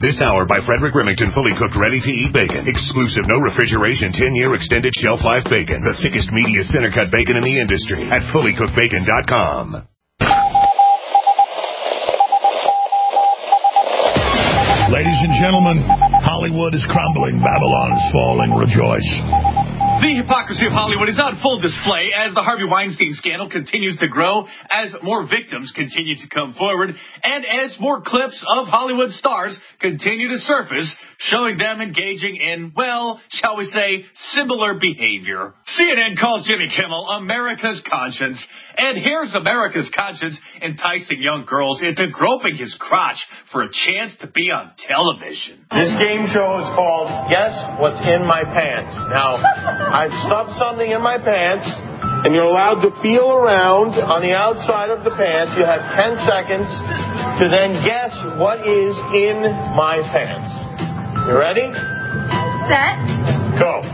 This hour by Frederick Remington, fully cooked, ready-to-eat bacon. Exclusive, no refrigeration, 10-year extended shelf life bacon. The thickest, meatiest, center-cut bacon in the industry at fullycookedbacon.com. Ladies and gentlemen, Hollywood is crumbling. Babylon is falling. Rejoice. The hypocrisy of Hollywood is on full display as the Harvey Weinstein scandal continues to grow, as more victims continue to come forward, and as more clips of Hollywood stars continue to surface, showing them engaging in, well, shall we say, similar behavior. CNN calls Jimmy Kimmel America's conscience, and here's America's conscience enticing young girls into groping his crotch for a chance to be on television. This game show is called Guess What's in My Pants. Now, I've stuffed something in my pants, and you're allowed to feel around on the outside of the pants. You have 10 seconds to then guess what is in my pants. You ready? Set. Go.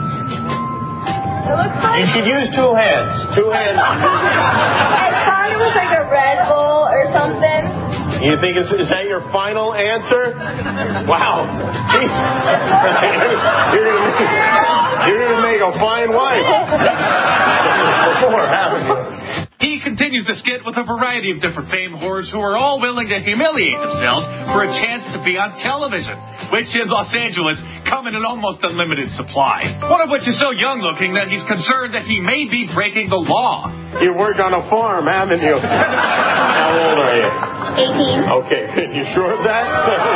It looks like... You should use two hands. Two hands. I thought it was like a Red Bull or something. You think is that your final answer? Wow. You're gonna make a fine wife. Before, haven't you? He continues the skit with a variety of different fame whores who are all willing to humiliate themselves for a chance to be on television, which in Los Angeles come in an almost unlimited supply. One of which is so young-looking that he's concerned that he may be breaking the law. You work on a farm, haven't you? How old are you? 18. Okay, good. You sure of that?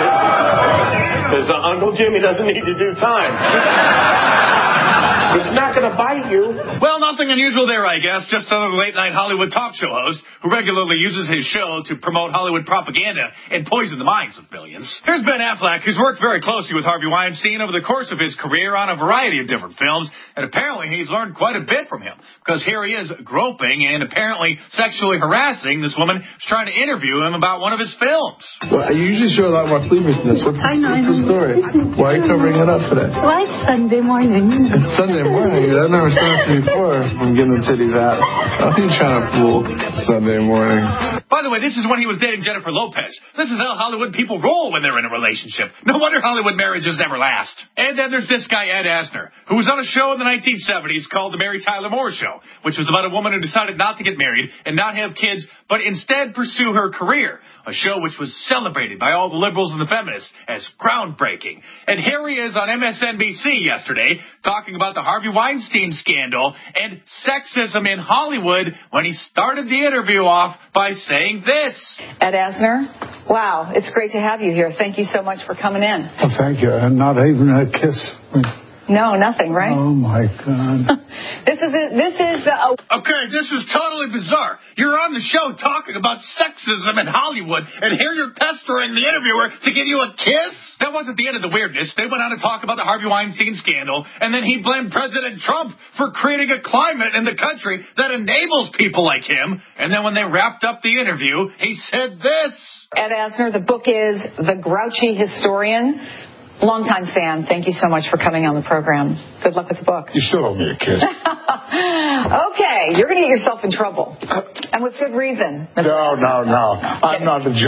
Because Uncle Jimmy doesn't need to do time. It's not going to bite you. Well, nothing unusual there, I guess. Just another late-night Hollywood talk show host who regularly uses his show to promote Hollywood propaganda and poison the minds of billions. Here's Ben Affleck, who's worked very closely with Harvey Weinstein over the course of his career on a variety of different films, and apparently he's learned quite a bit from him, because here he is groping and apparently sexually harassing this woman who's trying to interview him about one of his films. Well, you usually show a lot more cleavage than this. What's the story? Why are you covering it up today? Well, it's Sunday morning. It's Sunday morning. I've never seen it before. I'm getting the titties out. I think you're trying to fool Sunday morning. By the way, this is when he was dating Jennifer Lopez. This is how Hollywood people roll when they're in a relationship. No wonder Hollywood marriages never last. And then there's this guy, Ed Asner, who was on a show in the 1970s called The Mary Tyler Moore Show, which was about a woman who decided not to get married and not have kids, but instead pursue her career. A show which was celebrated by all the liberals and the feminists as groundbreaking. And here he is on MSNBC yesterday talking about the Harvey Weinstein scandal and sexism in Hollywood when he started the interview off by saying this. Ed Asner, wow, it's great to have you here. Thank you so much for coming in. Oh, thank you. And not even a kiss. No, nothing, right? Oh, my God. This is Okay, this is totally bizarre. You're on the show talking about sexism in Hollywood, and here you're pestering the interviewer to give you a kiss? That wasn't the end of the weirdness. They went on to talk about the Harvey Weinstein scandal, and then he blamed President Trump for creating a climate in the country that enables people like him. And then when they wrapped up the interview, he said this. Ed Asner, the book is The Grouchy Historian. Longtime fan. Thank you so much for coming on the program. Good luck with the book. You still owe me a kiss. Okay, you're going to get yourself in trouble. And with good reason. No. I'm not a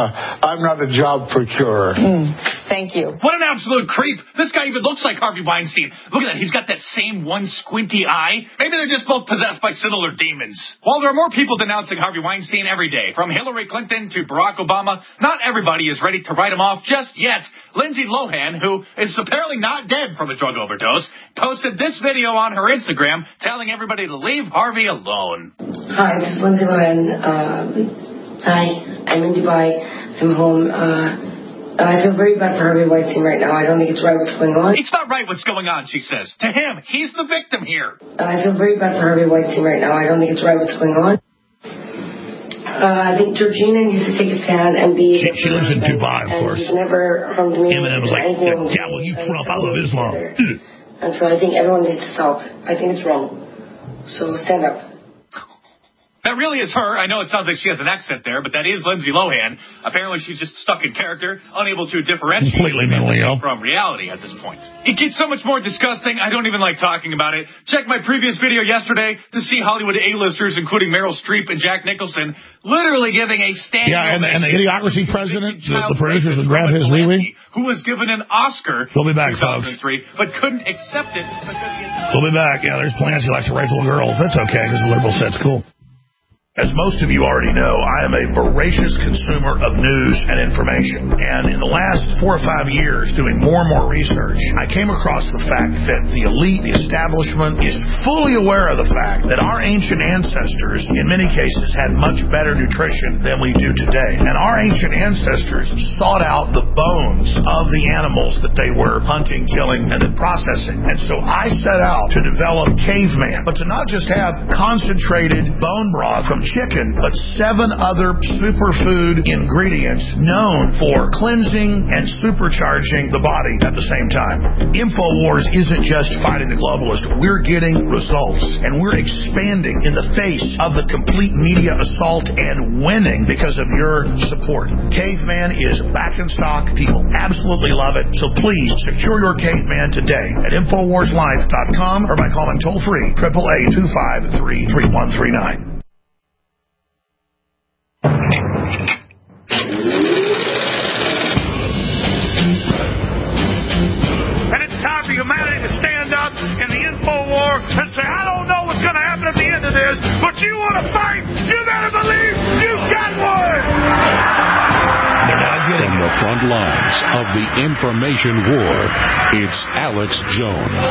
job procurer. Thank you. What an absolute creep. This guy even looks like Harvey Weinstein. Look at that. He's got that same one squinty eye. Maybe they're just both possessed by similar demons. While there are more people denouncing Harvey Weinstein every day, from Hillary Clinton to Barack Obama, not everybody is ready to write him off just yet. Lindsay Lohan, who is apparently not dead from a drug overdose, posted this video on her Instagram telling everybody to leave Harvey alone. Hi, this is Lindsay Lohan. Hi, I'm in Dubai. I'm home. I feel very bad for Harvey Weinstein right now. I don't think it's right what's going on. It's not right what's going on, she says. To him, he's the victim here. I feel very bad for Harvey Weinstein right now. I don't think it's right what's going on. I think Georgina needs to take a stand and be... She lives in Dubai, of course. She's never harmed me. Eminem was like, yeah, well, you Trump, I love Islam. And so I think everyone needs to stop. I think it's wrong. So stand up. That really is her. I know it sounds like she has an accent there, but that is Lindsay Lohan. Apparently she's just stuck in character, unable to differentiate completely mentally ill from reality at this point. It gets so much more disgusting, I don't even like talking about it. Check my previous video yesterday to see Hollywood A-listers, including Meryl Streep and Jack Nicholson, literally giving a standing and the Idiocracy president, the producers would grab his wee-wee. Who was given an Oscar We'll be back, in 2003, but couldn't accept it because he had... We'll be back. Yeah, there's plans. He likes to rape little girls. That's okay, because the liberal said it's cool. As most of you already know, I am a voracious consumer of news and information. And in the last 4 or 5 years, doing more and more research, I came across the fact that the elite, the establishment, is fully aware of the fact that our ancient ancestors, in many cases, had much better nutrition than we do today. And our ancient ancestors sought out the bones of the animals that they were hunting, killing, and then processing. And so I set out to develop Caveman, but to not just have concentrated bone broth from chicken, but 7 other superfood ingredients known for cleansing and supercharging the body at the same time. InfoWars isn't just fighting the globalist. We're getting results, and we're expanding in the face of the complete media assault and winning because of your support. Caveman is back in stock. People absolutely love it. So please secure your Caveman today at InfoWarsLife.com or by calling toll-free 888-253-3139. And it's time for humanity to stand up in the info war and say, I don't know what's going to happen at the end of this, but you want to fight, you better believe you got one! From the front lines of the information war, it's Alex Jones.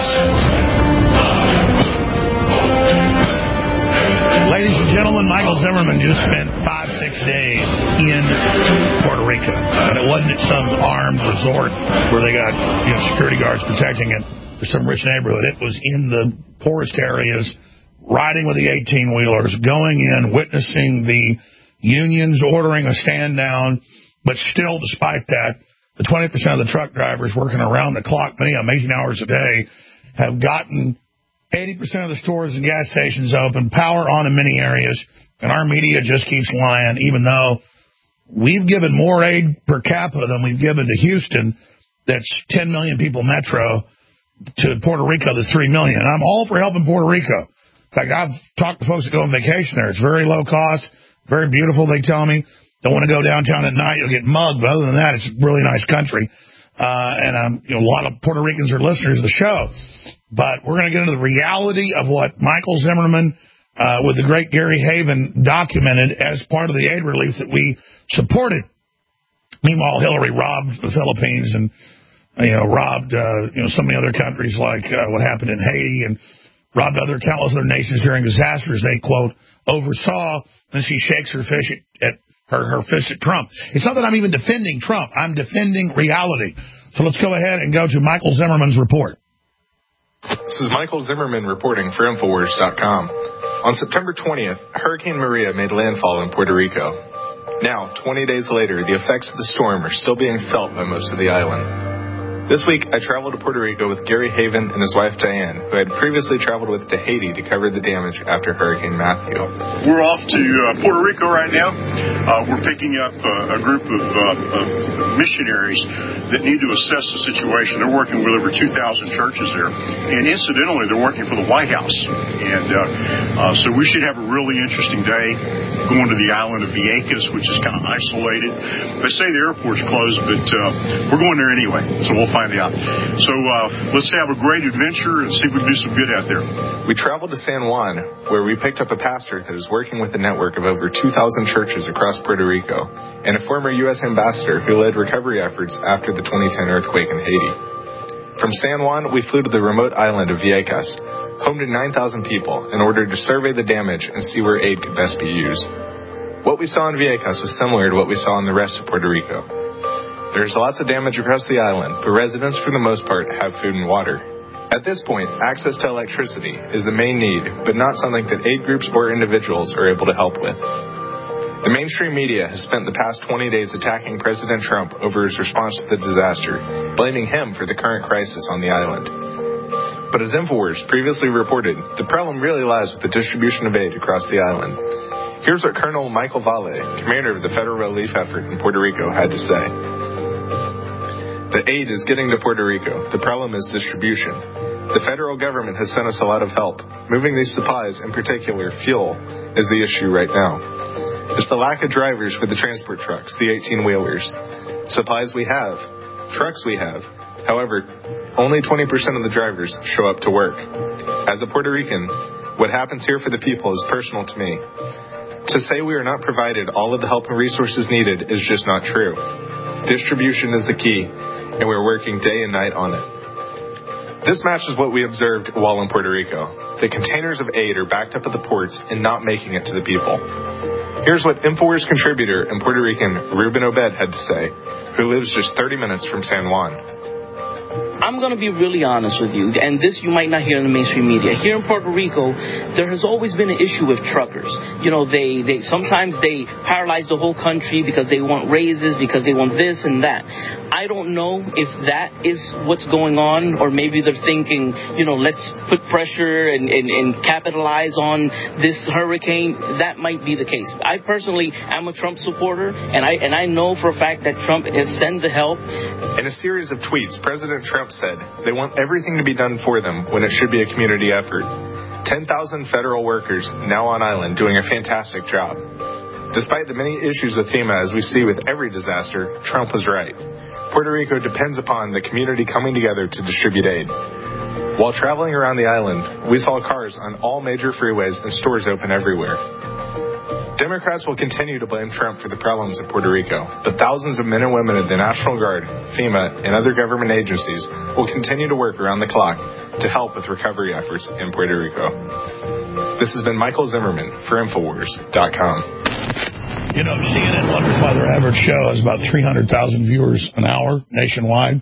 Ladies and gentlemen, Michael Zimmerman just spent 5-6 days in Puerto Rico. And it wasn't at some armed resort where they got security guards protecting it or some rich neighborhood. It was in the poorest areas, riding with the 18-wheelers, going in, witnessing the unions ordering a stand down. But still, despite that, the 20% of the truck drivers working around the clock, many of them 18 hours a day, have gotten 80% of the stores and gas stations open, power on in many areas, and our media just keeps lying, even though we've given more aid per capita than we've given to Houston, that's 10 million people metro, to Puerto Rico, that's 3 million. And I'm all for helping Puerto Rico. In fact, I've talked to folks that go on vacation there. It's very low cost, very beautiful, they tell me. Don't want to go downtown at night, you'll get mugged, but other than that, it's a really nice country. And a lot of Puerto Ricans are listeners of the show. But we're going to get into the reality of what Michael Zimmerman with the great Gary Haven documented as part of the aid relief that we supported. Meanwhile, Hillary robbed the Philippines and robbed so many other countries, like what happened in Haiti, and robbed countless other nations during disasters they, quote, oversaw. And she shakes her fist at Trump. It's not that I'm even defending Trump. I'm defending reality. So let's go ahead and go to Michael Zimmerman's report. This is Michael Zimmerman reporting for Infowars.com. On September 20th, Hurricane Maria made landfall in Puerto Rico. Now, 20 days later, the effects of the storm are still being felt by most of the island. This week, I traveled to Puerto Rico with Gary Haven and his wife Diane, who had previously traveled with to Haiti to cover the damage after Hurricane Matthew. We're off to Puerto Rico right now. We're picking up a group of missionaries that need to assess the situation. They're working with over 2,000 churches there. And incidentally, they're working for the White House. And so we should have a really interesting day going to the island of Vieques, which is kind of isolated. They say the airport's closed, but we're going there anyway. So we'll find out. So let's have a great adventure and see if we can do some good out there. We traveled to San Juan, where we picked up a pastor that is working with a network of over 2,000 churches across Puerto Rico, and a former U.S. ambassador who led recovery efforts after the 2010 earthquake in Haiti. From San Juan, we flew to the remote island of Vieques, home to 9,000 people, in order to survey the damage and see where aid could best be used. What we saw in Vieques was similar to what we saw in the rest of Puerto Rico. There's lots of damage across the island, but residents, for the most part, have food and water. At this point, access to electricity is the main need, but not something that aid groups or individuals are able to help with. The mainstream media has spent the past 20 days attacking President Trump over his response to the disaster, blaming him for the current crisis on the island. But as Infowars previously reported, the problem really lies with the distribution of aid across the island. Here's what Colonel Michael Valle, commander of the federal relief effort in Puerto Rico, had to say. The aid is getting to Puerto Rico. The problem is distribution. The federal government has sent us a lot of help. Moving these supplies, in particular fuel, is the issue right now. It's the lack of drivers for the transport trucks, the 18-wheelers. Supplies we have, trucks we have. However, only 20% of the drivers show up to work. As a Puerto Rican, what happens here for the people is personal to me. To say we are not provided all of the help and resources needed is just not true. Distribution is the key, and we're working day and night on it. This matches what we observed while in Puerto Rico. The containers of aid are backed up at the ports and not making it to the people. Here's what InfoWars contributor and Puerto Rican Ruben Obed had to say, who lives just 30 minutes from San Juan. I'm going to be really honest with you, and this you might not hear in the mainstream media. Here in Puerto Rico, there has always been an issue with truckers. You know, they sometimes they paralyze the whole country because they want raises, because they want this and that. I don't know if that is what's going on, or maybe they're thinking, you know, let's put pressure and capitalize on this hurricane. That might be the case. I personally am a Trump supporter, and I know for a fact that Trump has sent the help. In a series of tweets, President Trump said they want everything to be done for them when it should be a community effort. 10,000 federal workers now on island doing a fantastic job. Despite the many issues with FEMA, as we see with every disaster, Trump was right. Puerto Rico depends upon the community coming together to distribute aid. While traveling around the island, we saw cars on all major freeways and stores open everywhere. Democrats will continue to blame Trump for the problems of Puerto Rico, but thousands of men and women of the National Guard, FEMA, and other government agencies will continue to work around the clock to help with recovery efforts in Puerto Rico. This has been Michael Zimmerman for Infowars.com. You know, CNN wonders why their average show has about 300,000 viewers an hour nationwide,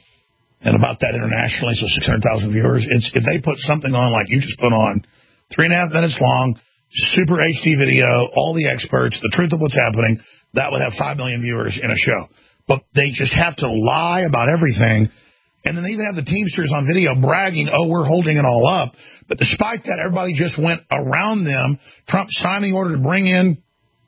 and about that internationally, so 600,000 viewers. If they put something on like you just put on, 3.5 minutes long, super HD video, all the experts, the truth of what's happening, that would have 5 million viewers in a show. But they just have to lie about everything. And then they even have the Teamsters on video bragging, oh, we're holding it all up. But despite that, everybody just went around them. Trump signed the order to bring in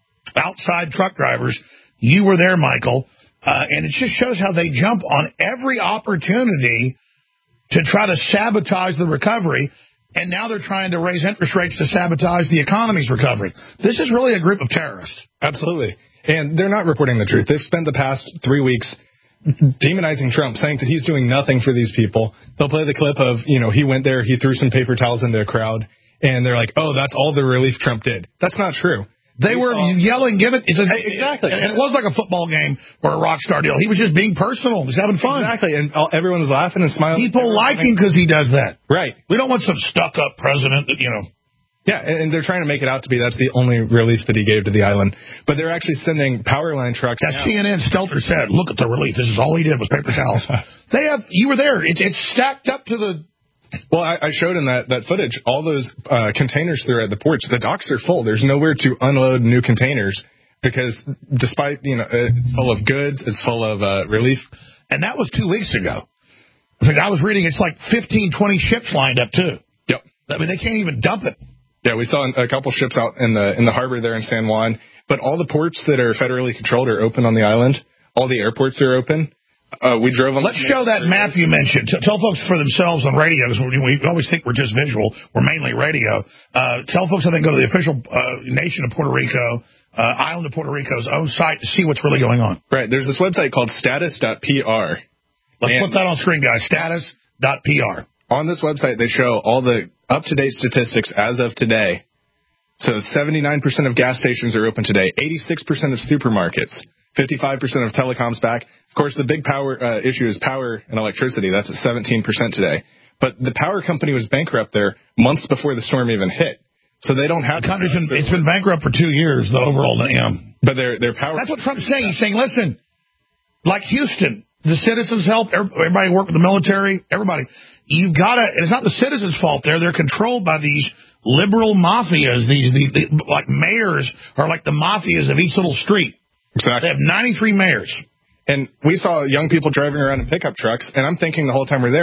outside truck drivers. You were there, Michael. And it just shows how they jump on every opportunity to try to sabotage the recovery. And now they're trying to raise interest rates to sabotage the economy's recovery. This is really a group of terrorists. Absolutely. And they're not reporting the truth. They've spent the past 3 weeks demonizing Trump, saying that he's doing nothing for these people. They'll play the clip of, you know, he went there, he threw some paper towels into a crowd, and they're like, oh, that's all the relief Trump did. That's not true. They were yelling, give it. Exactly. And it was like a football game or a rock star deal. He was just being personal. He was having fun. Exactly. And everyone's laughing and smiling. People like him because he does that. Right. We don't want some stuck-up president that, you know. Yeah, and they're trying to make it out to be that's the only relief that he gave to the island. But they're actually sending power line trucks. That CNN Stelter said, look at the relief. This is all he did was paper towels. You were there. It's stacked up to the... Well, I showed in that footage, all those containers there at the ports, the docks are full. There's nowhere to unload new containers because despite, you know, it's full of goods, it's full of relief. And that was 2 weeks ago. In fact, I was reading it's like 15, 20 ships lined up, too. Yep. I mean, they can't even dump it. Yeah, we saw a couple ships out in the harbor there in San Juan. But all the ports that are federally controlled are open on the island. All the airports are open. We drove on. Let's show that map you mentioned. Tell folks for themselves on radio, because we always think we're just visual. We're mainly radio. Tell folks how they can go to the official nation of Puerto Rico, island of Puerto Rico's own site to see what's really going on. Right. There's this website called status.pr. Let's put that on screen, guys. Status.pr. On this website, they show all the up-to-date statistics as of today. So 79% of gas stations are open today. 86% of supermarkets. 55% of telecoms back. Of course, the big power issue is power and electricity. That's at 17% today. But the power company was bankrupt there months before the storm even hit. So they don't have... The country's been bankrupt for 2 years, the overall... But their power... That's what Trump's saying. He's saying, listen, like Houston, the citizens help, everybody work with the military, everybody. You've got to... And it's not the citizens' fault there. They're controlled by these liberal mafias. These like mayors are like the mafias of each little street. Exactly. They have 93 mayors. And we saw young people driving around in pickup trucks, and I'm thinking the whole time we're there,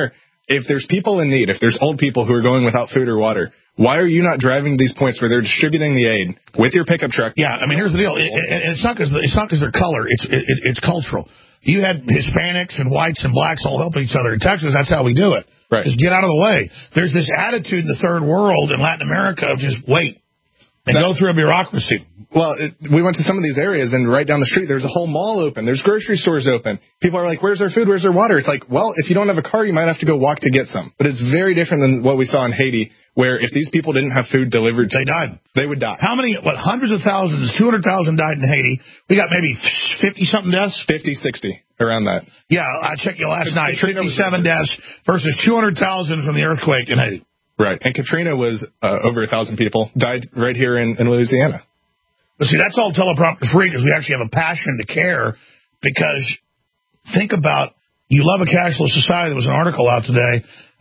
if there's people in need, if there's old people who are going without food or water, why are you not driving these points where they're distributing the aid with your pickup truck? Yeah, I mean, here's the deal. It's not because they're color. It's cultural. You had Hispanics and whites and blacks all helping each other. In Texas, that's how we do it. Right. Just get out of the way. There's this attitude in the third world in Latin America of just wait and go through a bureaucracy. Well, we went to some of these areas, and right down the street, there's a whole mall open. There's grocery stores open. People are like, where's our food? Where's our water? It's like, well, if you don't have a car, you might have to go walk to get some. But it's very different than what we saw in Haiti, where if these people didn't have food delivered, they died. They would die. How many, hundreds of thousands, 200,000 died in Haiti. We got maybe 50-something deaths? 50, 60, around that. Yeah, I checked you last night. 57 deaths versus 200,000 from the earthquake in Haiti. Right, and Katrina was over 1,000 people died right here in Louisiana. But see, that's all teleprompter free because we actually have a passion to care. Because think about, you love a cashless society. There was an article out today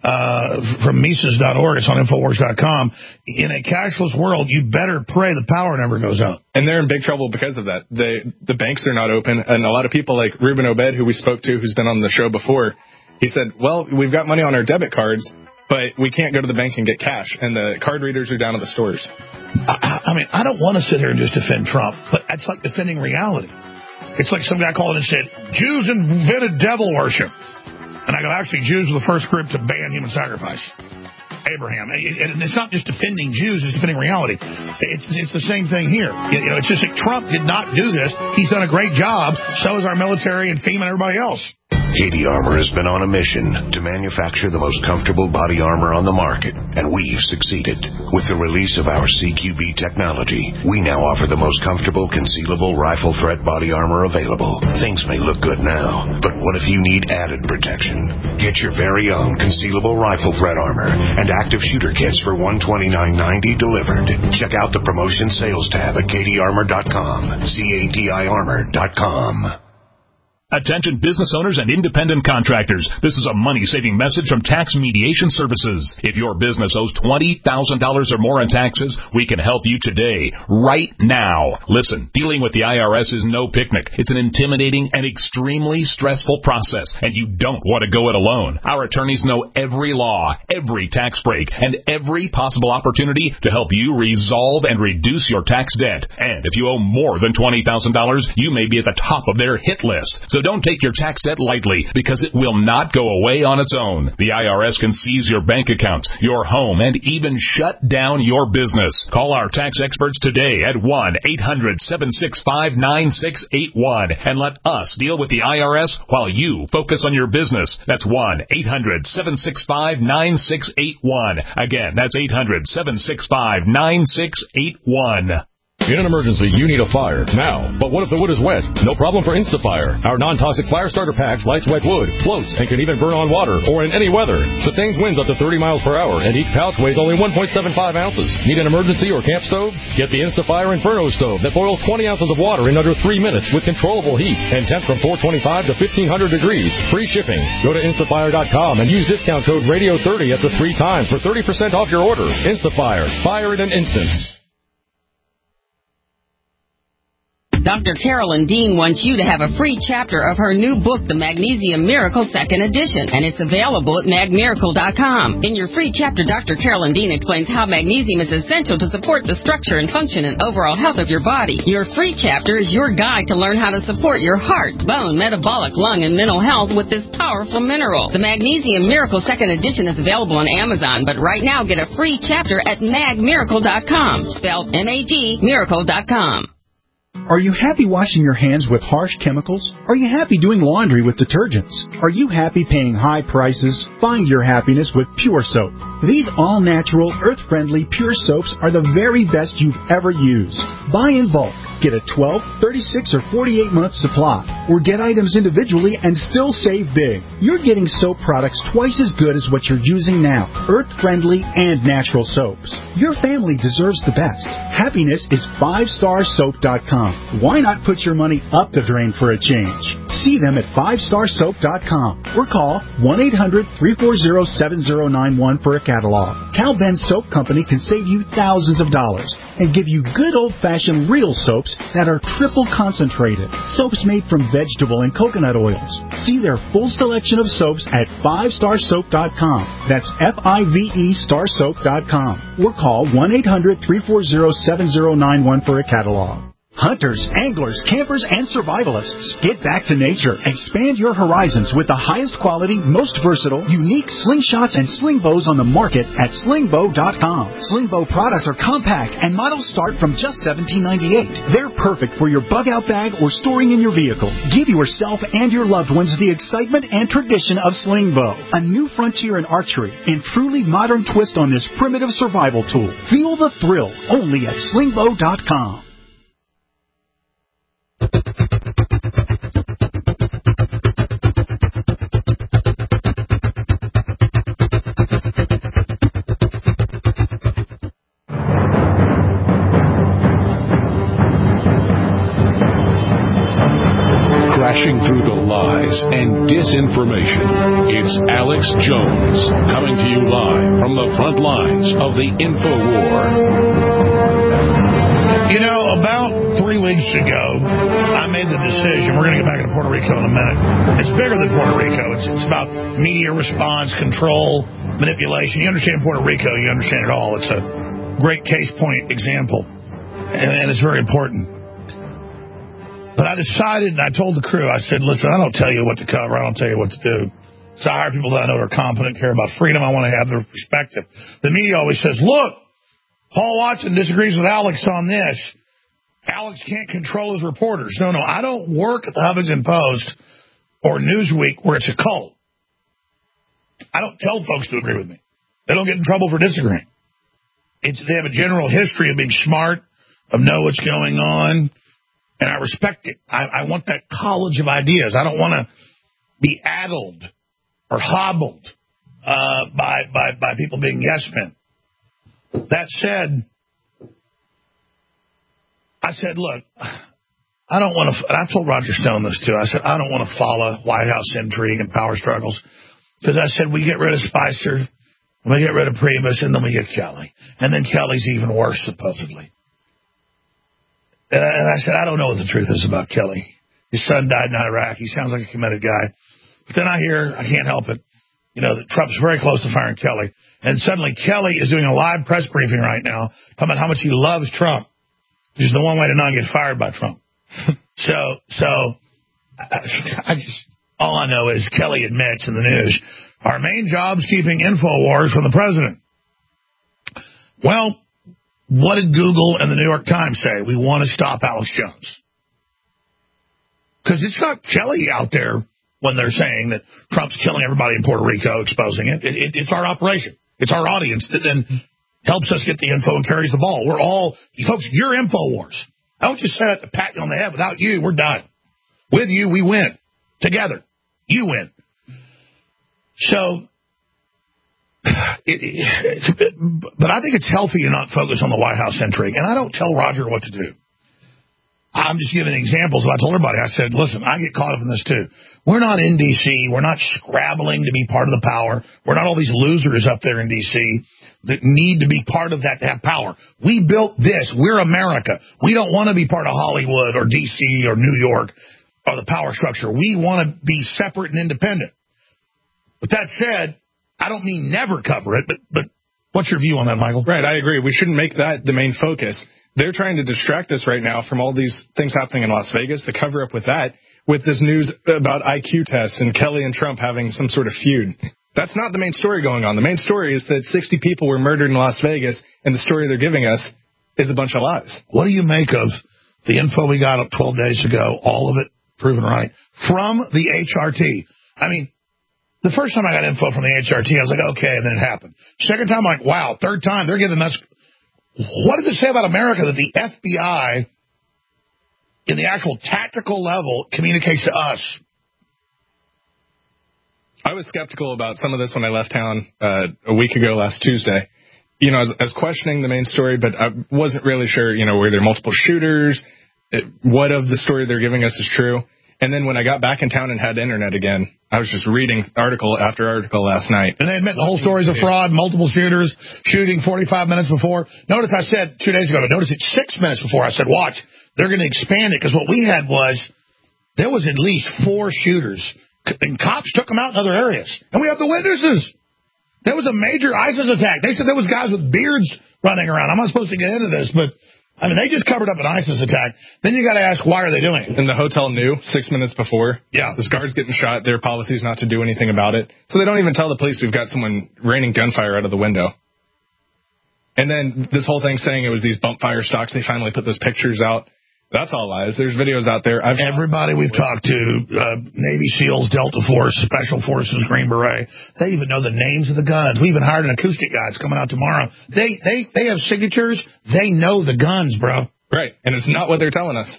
from Mises.org. It's on Infowars.com. In a cashless world, you better pray the power never goes out. And they're in big trouble because of that. The banks are not open, and a lot of people like Ruben Obed, who we spoke to, who's been on the show before, he said, well, we've got money on our debit cards, but we can't go to the bank and get cash, and the card readers are down at the stores. I mean, I don't want to sit here and just defend Trump, but that's like defending reality. It's like some guy called and said, Jews invented devil worship. And I go, actually, Jews were the first group to ban human sacrifice. Abraham. And it's not just defending Jews, it's defending reality. It's the same thing here. You know, it's just that Trump did not do this. He's done a great job. So has our military and FEMA and everybody else. Haiti Armor has been on a mission to manufacture the most comfortable body armor on the market, and we've succeeded. With the release of our CQB technology, we now offer the most comfortable concealable rifle threat body armor available. Things may look good now, but what if you need added protection? Get your very own concealable rifle threat armor and active shooter kits for $129.90 delivered. Check out the promotion sales tab at KDArmor.com, CATIarmor.com. Attention business owners and independent contractors. This is a money-saving message from Tax Mediation Services. If your business owes $20,000 or more in taxes, we can help you today, right now. Listen, dealing with the IRS is no picnic. It's an intimidating and extremely stressful process, and you don't want to go it alone. Our attorneys know every law, every tax break, and every possible opportunity to help you resolve and reduce your tax debt. And if you owe more than $20,000, you may be at the top of their hit list. So don't take your tax debt lightly, because it will not go away on its own. The IRS can seize your bank accounts, your home, and even shut down your business. Call our tax experts today at 1-800-765-9681 and let us deal with the IRS while you focus on your business. That's 1-800-765-9681. Again, that's 800-765-9681. In an emergency, you need a fire now. But what if the wood is wet? No problem for InstaFire. Our non-toxic fire starter packs lights wet wood, floats, and can even burn on water or in any weather. Sustains winds up to 30 miles per hour, and each pouch weighs only 1.75 ounces. Need an emergency or camp stove? Get the InstaFire Inferno stove that boils 20 ounces of water in under 3 minutes with controllable heat and temps from 425 to 1500 degrees. Free shipping. Go to InstaFire.com and use discount code Radio30 up to 3 times for 30% off your order. InstaFire. Fire in an instant. Dr. Carolyn Dean wants you to have a free chapter of her new book, The Magnesium Miracle 2nd Edition, and it's available at magmiracle.com. In your free chapter, Dr. Carolyn Dean explains how magnesium is essential to support the structure and function and overall health of your body. Your free chapter is your guide to learn how to support your heart, bone, metabolic, lung, and mental health with this powerful mineral. The Magnesium Miracle 2nd Edition is available on Amazon, but right now get a free chapter at magmiracle.com, spelled M-A-G, miracle.com. Are you happy washing your hands with harsh chemicals? Are you happy doing laundry with detergents? Are you happy paying high prices? Find your happiness with Pure Soap. These all-natural, earth-friendly Pure Soaps are the very best you've ever used. Buy in bulk. Get a 12, 36, or 48-month supply. Or get items individually and still save big. You're getting soap products twice as good as what you're using now. Earth-friendly and natural soaps. Your family deserves the best. Happiness is 5starsoap.com. Why not put your money up the drain for a change? See them at 5starsoap.com or call 1-800-340-7091 for a catalog. Cal Ben Soap Company can save you thousands of dollars and give you good old-fashioned real soaps that are triple concentrated. Soaps made from vegetable and coconut oils. See their full selection of soaps at 5starsoap.com. That's FIVE starsoap.com. Or call 1-800-340-7091 for a catalog. Hunters, anglers, campers, and survivalists, get back to nature. Expand your horizons with the highest quality, most versatile, unique slingshots and sling bows on the market at slingbow.com. Slingbow products are compact and models start from just $17.98. They're perfect for your bug-out bag or storing in your vehicle. Give yourself and your loved ones the excitement and tradition of Slingbow, a new frontier in archery and truly modern twist on this primitive survival tool. Feel the thrill only at slingbow.com. Crashing through the lies and disinformation, it's Alex Jones, coming to you live from the front lines of the InfoWar. You know, about 3 weeks ago, I made the decision. We're going to get back into Puerto Rico in a minute. It's bigger than Puerto Rico. It's about media response, control, manipulation. You understand Puerto Rico, you understand it all. It's a great case point example, and it's very important. But I decided, and I told the crew, I said, listen, I don't tell you what to cover. I don't tell you what to do. So I hire people that I know are competent, care about freedom. I want to have their perspective. The media always says, look, Paul Watson disagrees with Alex on this. Alex can't control his reporters. No, I don't work at the Huffington Post or Newsweek where it's a cult. I don't tell folks to agree with me. They don't get in trouble for disagreeing. They have a general history of being smart, of know what's going on, and I respect it. I want that college of ideas. I don't want to be addled or hobbled by people being yes men. That said, I said, look, I don't want to, and I told Roger Stone this too. I said, I don't want to follow White House intrigue and power struggles, because I said, we get rid of Spicer, we get rid of Priebus, and then we get Kelly. And then Kelly's even worse, supposedly. And I said, I don't know what the truth is about Kelly. His son died in Iraq. He sounds like a committed guy. But then I hear, I can't help it, that Trump's very close to firing Kelly. And suddenly Kelly is doing a live press briefing right now talking about how much he loves Trump, which is the one way to not get fired by Trump. So all I know is Kelly admits in the news, our main job is keeping InfoWars from the president. Well, what did Google and the New York Times say? We want to stop Alex Jones. Because it's not Kelly out there when they're saying that Trump's killing everybody in Puerto Rico, exposing it. It's our operation. It's our audience that then helps us get the info and carries the ball. We're all, folks, you're InfoWars. I don't just say that to pat you on the head. Without you, we're done. With you, we win. Together, you win. So, but I think it's healthy to not focus on the White House intrigue. And I don't tell Roger what to do. I'm just giving examples. I told everybody, I said, listen, I get caught up in this too. We're not in D.C. We're not scrabbling to be part of the power. We're not all these losers up there in D.C. that need to be part of that to have power. We built this. We're America. We don't want to be part of Hollywood or D.C. or New York or the power structure. We want to be separate and independent. But that said, I don't mean never cover it, but what's your view on that, Michael? Right, I agree. We shouldn't make that the main focus. They're trying to distract us right now from all these things happening in Las Vegas, to cover up with that, with this news about IQ tests and Kelly and Trump having some sort of feud. That's not the main story going on. The main story is that 60 people were murdered in Las Vegas, and the story they're giving us is a bunch of lies. What do you make of the info we got up 12 days ago, all of it proven right, from the HRT? I mean, the first time I got info from the HRT, I was like, okay, and then it happened. Second time, I'm like, wow. Third time, they're giving us... What does it say about America that the FBI, in the actual tactical level, communicates to us? I was skeptical about some of this when I left town a week ago, last Tuesday. I was questioning the main story, but I wasn't really sure, were there multiple shooters? What of the story they're giving us is true? And then when I got back in town and had internet again, I was just reading article after article last night. And they admit the whole story's a fraud, multiple shooters, shooting 45 minutes before. Notice I said 2 days ago, but notice it's 6 minutes before. I said, watch, they're going to expand it, because what we had was there was at least 4 shooters, and cops took them out in other areas. And we have the witnesses. There was a major ISIS attack. They said there was guys with beards running around. I'm not supposed to get into this, but I mean, they just covered up an ISIS attack. Then you got to ask, why are they doing it? And the hotel knew 6 minutes before. Yeah. This guard's getting shot. Their policy is not to do anything about it. So they don't even tell the police we've got someone raining gunfire out of the window. And then this whole thing saying it was these bump fire stocks. They finally put those pictures out. That's all lies. There's videos out there. Everybody we've talked to, Navy SEALs, Delta Force, Special Forces, Green Beret, they even know the names of the guns. We even hired an acoustic guy that's coming out tomorrow. They have signatures. They know the guns, bro. Right, and it's not what they're telling us.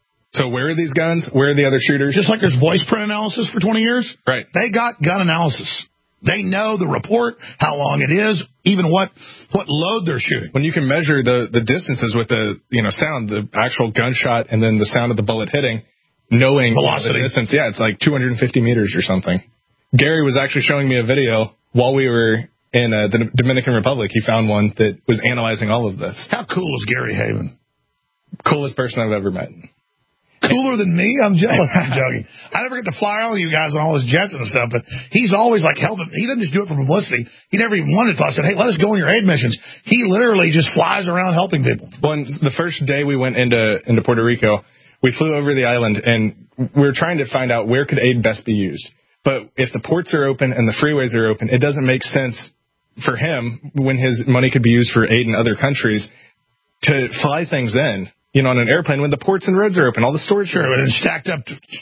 So where are these guns? Where are the other shooters? Just like there's voice print analysis for 20 years. Right. They got gun analysis. They know the report, how long it is, even what load they're shooting. When you can measure the distances with the sound, the actual gunshot, and then the sound of the bullet hitting, knowing velocity. The distance, yeah, it's like 250 meters or something. Gary was actually showing me a video while we were in the Dominican Republic. He found one that was analyzing all of this. How cool is Gary Haven? Coolest person I've ever met. Cooler than me? I'm jealous. I'm joking. I never get to fly all you guys on all his jets and stuff, but he's always like helping. He doesn't just do it for publicity. He never even wanted to. I said, hey, let us go on your aid missions. He literally just flies around helping people. Well, the first day we went into Puerto Rico, we flew over the island, and we were trying to find out where could aid best be used. But if the ports are open and the freeways are open, it doesn't make sense for him, when his money could be used for aid in other countries, to fly things in. On an airplane when the ports and roads are open, all the storage. Sure, and stacked up,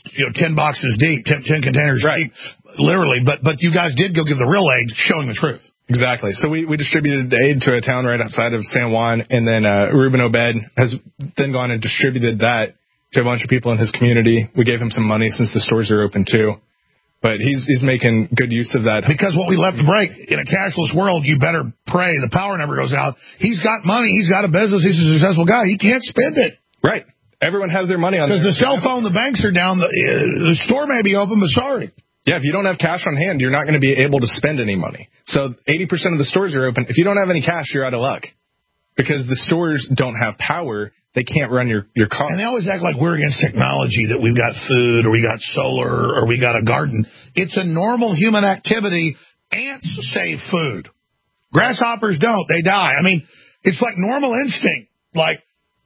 10 boxes deep, 10 containers deep, literally. But you guys did go give the real aid, showing the truth. Exactly. So we distributed aid to a town right outside of San Juan, and then Ruben Obed has then gone and distributed that to a bunch of people in his community. We gave him some money since the stores are open too. But he's making good use of that. Because what we left to break, in a cashless world, you better pray the power never goes out. He's got money. He's got a business. He's a successful guy. He can't spend it. Right. Everyone has their money on because the cell phone, the banks are down. The store may be open, but sorry. Yeah, if you don't have cash on hand, you're not going to be able to spend any money. So 80% of the stores are open. If you don't have any cash, you're out of luck. Because the stores don't have power. They can't run your car. And they always act like we're against technology, that we've got food or we got solar or we got a garden. It's a normal human activity. Ants save food. Grasshoppers don't. They die. I mean, it's like normal instinct. Like,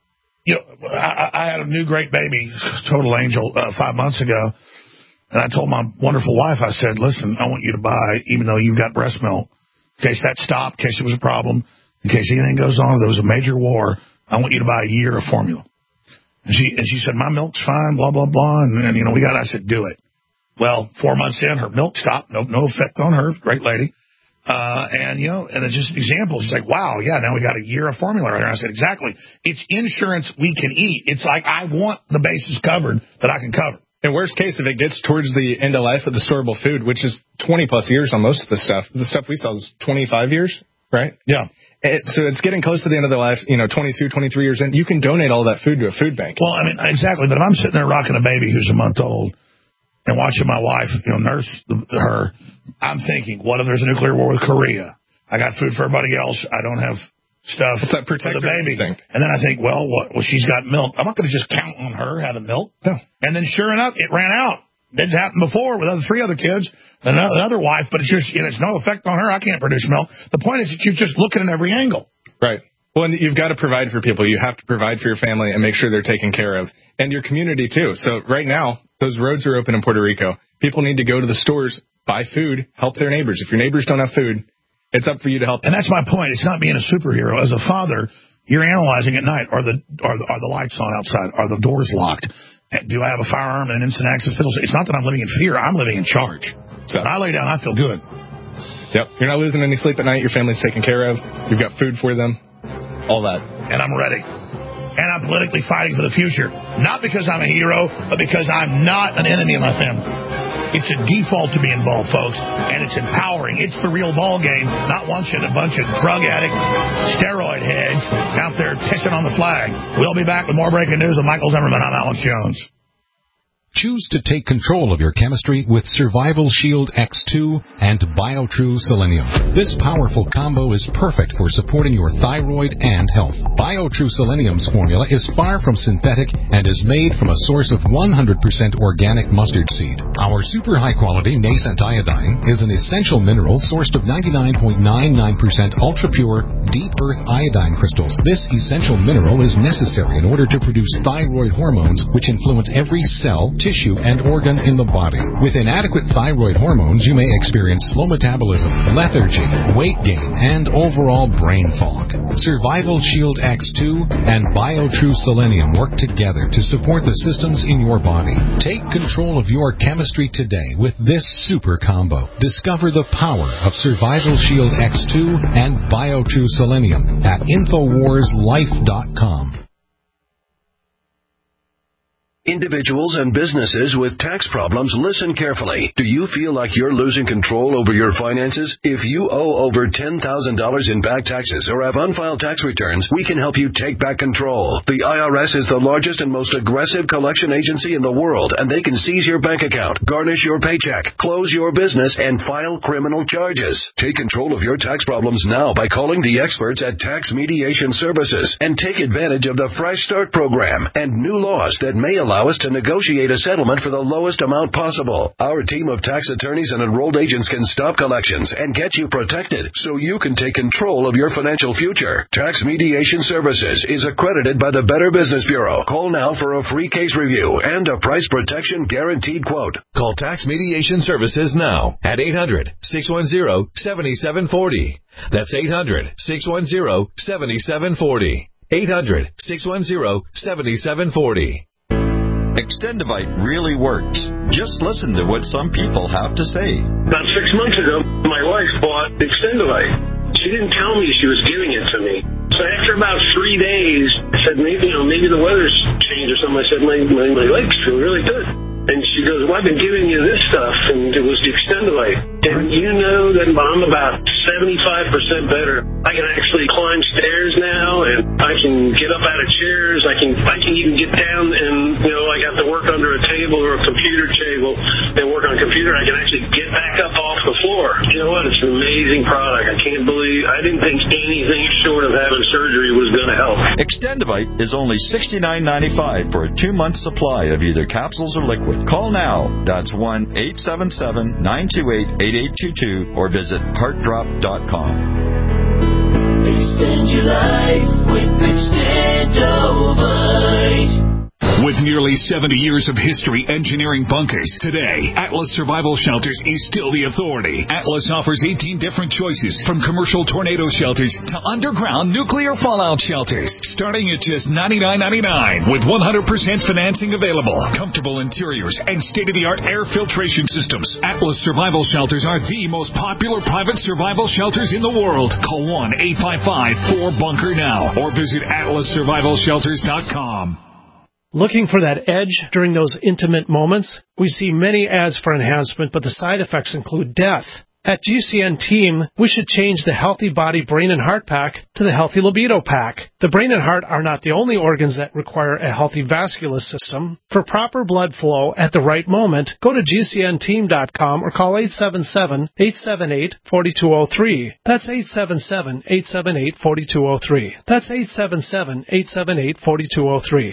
I had a new great baby, total angel, 5 months ago. And I told my wonderful wife, I said, listen, I want you to buy, even though you've got breast milk, in case that stopped, in case it was a problem, in case anything goes on, there was a major war, I want you to buy a year of formula. And she said, my milk's fine, blah, blah, blah. And I said, do it. Well, 4 months in, her milk stopped. No effect on her. Great lady. And it's just an example. She's like, wow, yeah, now we got a year of formula right here. I said, exactly. It's insurance we can eat. It's like, I want the bases covered that I can cover. In worst case, if it gets towards the end of life of the storable food, which is 20 plus years on most of the stuff we sell is 25 years, right? Yeah. So it's getting close to the end of their life, 22, 23 years in. You can donate all that food to a food bank. Well, I mean, exactly. But if I'm sitting there rocking a baby who's a month old and watching my wife, nurse her, I'm thinking, what if there's a nuclear war with Korea? I got food for everybody else. I don't have stuff for the baby. Instinct. And then I think, well, she's got milk. I'm not going to just count on her having milk. No. And then sure enough, it ran out. Didn't happen before with three other kids, another wife, but it's just, it's no effect on her. I can't produce milk. The point is that you're just looking at every angle. Right. Well, and you've got to provide for people. You have to provide for your family and make sure they're taken care of. And your community, too. So right now, those roads are open in Puerto Rico. People need to go to the stores, buy food, help their neighbors. If your neighbors don't have food, it's up for you to help them. And that's my point. It's not being a superhero. As a father, you're analyzing at night. Are the lights on outside? Are the doors locked? Do I have a firearm and an instant access pistol? It's not that I'm living in fear. I'm living in charge. So when I lay down, I feel good. Yep. You're not losing any sleep at night. Your family's taken care of. You've got food for them. All that. And I'm ready. And I'm politically fighting for the future. Not because I'm a hero, but because I'm not an enemy of my family. It's a default to be involved, folks. And it's empowering. It's the real ball game. Not watching a bunch of drug addict, steroid heads out there pissing on the flag. We'll be back with more breaking news with Michael Zimmerman. I'm Alex Jones. Choose to take control of your chemistry with Survival Shield X2 and BioTrue Selenium. This powerful combo is perfect for supporting your thyroid and health. BioTrue Selenium's formula is far from synthetic and is made from a source of 100% organic mustard seed. Our super high-quality nascent iodine is an essential mineral sourced of 99.99% ultra-pure, deep earth iodine crystals. This essential mineral is necessary in order to produce thyroid hormones, which influence every cell, tissue, and organ in the body. With inadequate thyroid hormones, you may experience slow metabolism, lethargy, weight gain, and overall brain fog. Survival Shield X2 and BioTrue Selenium work together to support the systems in your body. Take control of your chemistry today with this super combo. Discover the power of Survival Shield X2 and BioTrue Selenium at InfoWarsLife.com. Individuals and businesses with tax problems, listen carefully. Do you feel like you're losing control over your finances? If you owe over $10,000 in back taxes or have unfiled tax returns, we can help you take back control. The IRS is the largest and most aggressive collection agency in the world, and they can seize your bank account, garnish your paycheck, close your business, and file criminal charges. Take control of your tax problems now by calling the experts at Tax Mediation Services and take advantage of the Fresh Start program and new laws that may allow us to negotiate a settlement for the lowest amount possible. Our team of tax attorneys and enrolled agents can stop collections and get you protected so you can take control of your financial future. Tax Mediation Services is accredited by the Better Business Bureau. Call now for a free case review and a price protection guaranteed quote. Call Tax Mediation Services now at 800-610-7740. That's 800-610-7740. 800-610-7740. Extendivite really works. Just listen to what some people have to say. About 6 months ago, my wife bought Extendivite. She didn't tell me she was giving it to me. So after about 3 days, I said, maybe the weather's changed or something. I said, my legs feel really good. And she goes, well, I've been giving you this stuff, and it was the Extendivite. And you know that I'm about 75% better. I can actually climb stairs now, and I can get up out of chairs. I can even get down and, I have to work under a table or a computer table and work on a computer. I can actually get back up off the floor. You know what? It's an amazing product. I didn't think anything short of having surgery was going to help. Extendivite is only $69.95 for a 2-month supply of either capsules or liquid. Call now. That's 1-877-928-8822 or visit heartdrop.com. Extend your life with Extendivite. With nearly 70 years of history engineering bunkers, today, Atlas Survival Shelters is still the authority. Atlas offers 18 different choices, from commercial tornado shelters to underground nuclear fallout shelters, starting at just $99.99 with 100% financing available, comfortable interiors, and state-of-the-art air filtration systems. Atlas Survival Shelters are the most popular private survival shelters in the world. Call 1-855-4BUNKER now or visit atlassurvivalshelters.com. Looking for that edge during those intimate moments? We see many ads for enhancement, but the side effects include death. At GCN Team, we should change the Healthy Body, Brain, and Heart Pack to the Healthy Libido Pack. The brain and heart are not the only organs that require a healthy vascular system. For proper blood flow at the right moment, go to GCNteam.com or call 877-878-4203. That's 877-878-4203. That's 877-878-4203.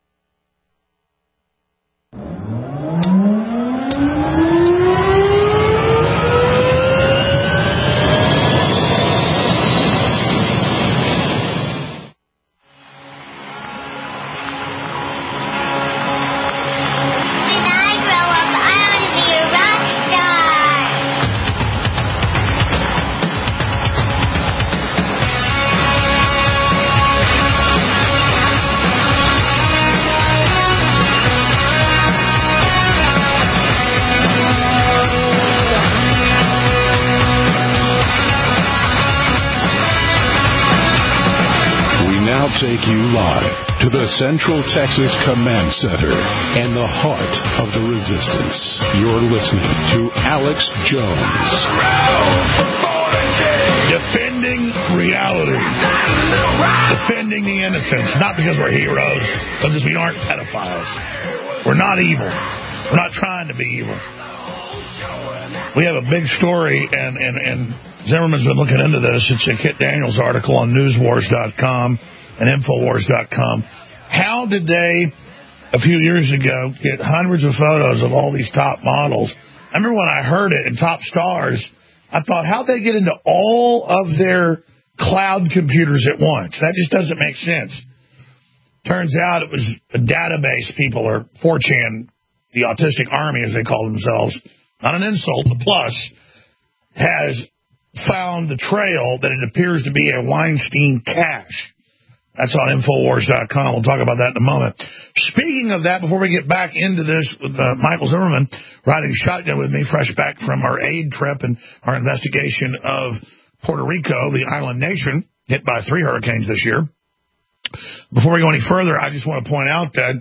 Take you live to the Central Texas Command Center and the heart of the resistance. You're listening to Alex Jones. Defending reality. Defending the innocents. Not because we're heroes, but because we aren't pedophiles. We're not evil. We're not trying to be evil. We have a big story, and Zimmerman's been looking into this. It's a Kit Daniels article on newswars.com and infowars.com. How did they, a few years ago, get hundreds of photos of all these top models? I remember when I heard it in Top Stars, I thought, how'd they get into all of their cloud computers at once? That just doesn't make sense. Turns out it was a database people, or 4chan, the autistic army, as they call themselves, not an insult, a plus, has found the trail that it appears to be a Weinstein cache. That's on Infowars.com. We'll talk about that in a moment. Speaking of that, before we get back into this with Michael Zimmerman riding shotgun with me, fresh back from our aid trip and our investigation of Puerto Rico, the island nation, hit by 3 hurricanes this year. Before we go any further, I just want to point out that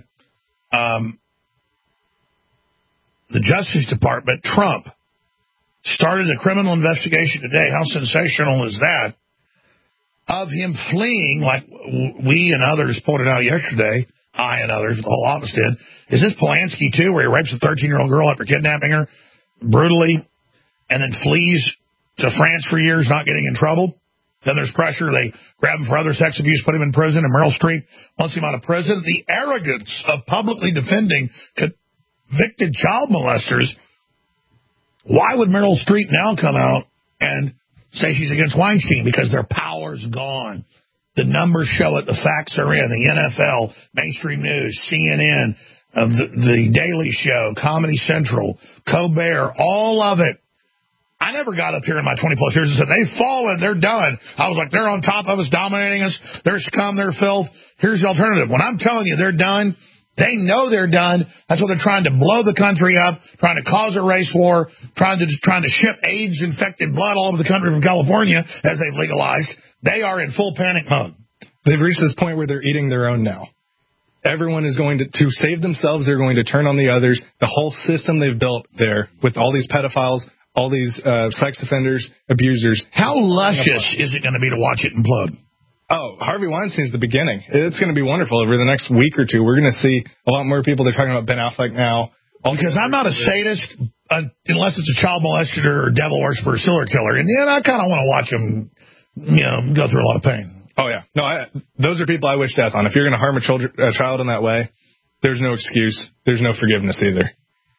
the Justice Department, Trump, started a criminal investigation today. How sensational is that? Of him fleeing, like we and others pointed out yesterday, I and others, the whole office did. Is this Polanski, too, where he rapes a 13-year-old girl after kidnapping her brutally and then flees to France for years, not getting in trouble? Then there's pressure. They grab him for other sex abuse, put him in prison, and Meryl Streep wants him out of prison. The arrogance of publicly defending convicted child molesters. Why would Meryl Streep now come out and say she's against Weinstein? Because their power's gone. The numbers show it. The facts are in. The NFL, mainstream news, CNN, the Daily Show, Comedy Central, Colbert, all of it. I never got up here in my 20-plus years and said, they've fallen, they're done. I was like, they're on top of us, dominating us. They're scum, they're filth. Here's the alternative. When I'm telling you they're done, they know they're done. That's why they're trying to blow the country up, trying to cause a race war, trying to ship AIDS-infected blood all over the country from California as they've legalized. They are in full panic mode. They've reached this point where they're eating their own now. Everyone is going to save themselves, they're going to turn on the others. The whole system they've built there with all these pedophiles, all these sex offenders, abusers. How luscious is it going to be to watch it implode? Oh, Harvey Weinstein's the beginning. It's going to be wonderful. Over the next week or two, we're going to see a lot more people. They're talking about Ben Affleck now. Because I'm not a sadist unless it's a child molester or devil worshiper or serial killer. And I kind of want to watch them, go through a lot of pain. Oh, yeah. No, those are people I wish death on. If you're going to harm a child in that way, there's no excuse. There's no forgiveness either.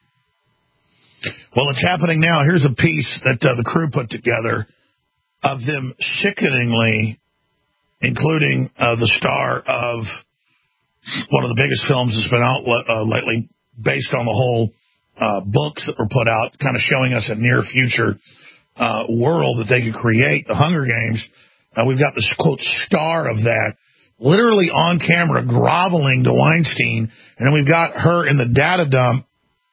Well, it's happening now. Here's a piece that the crew put together of them sickeningly, including the star of one of the biggest films that's been out lately, based on the whole books that were put out, kind of showing us a near future world that they could create, the Hunger Games. We've got this, quote, star of that, literally on camera, groveling to Weinstein. And then we've got her in the data dump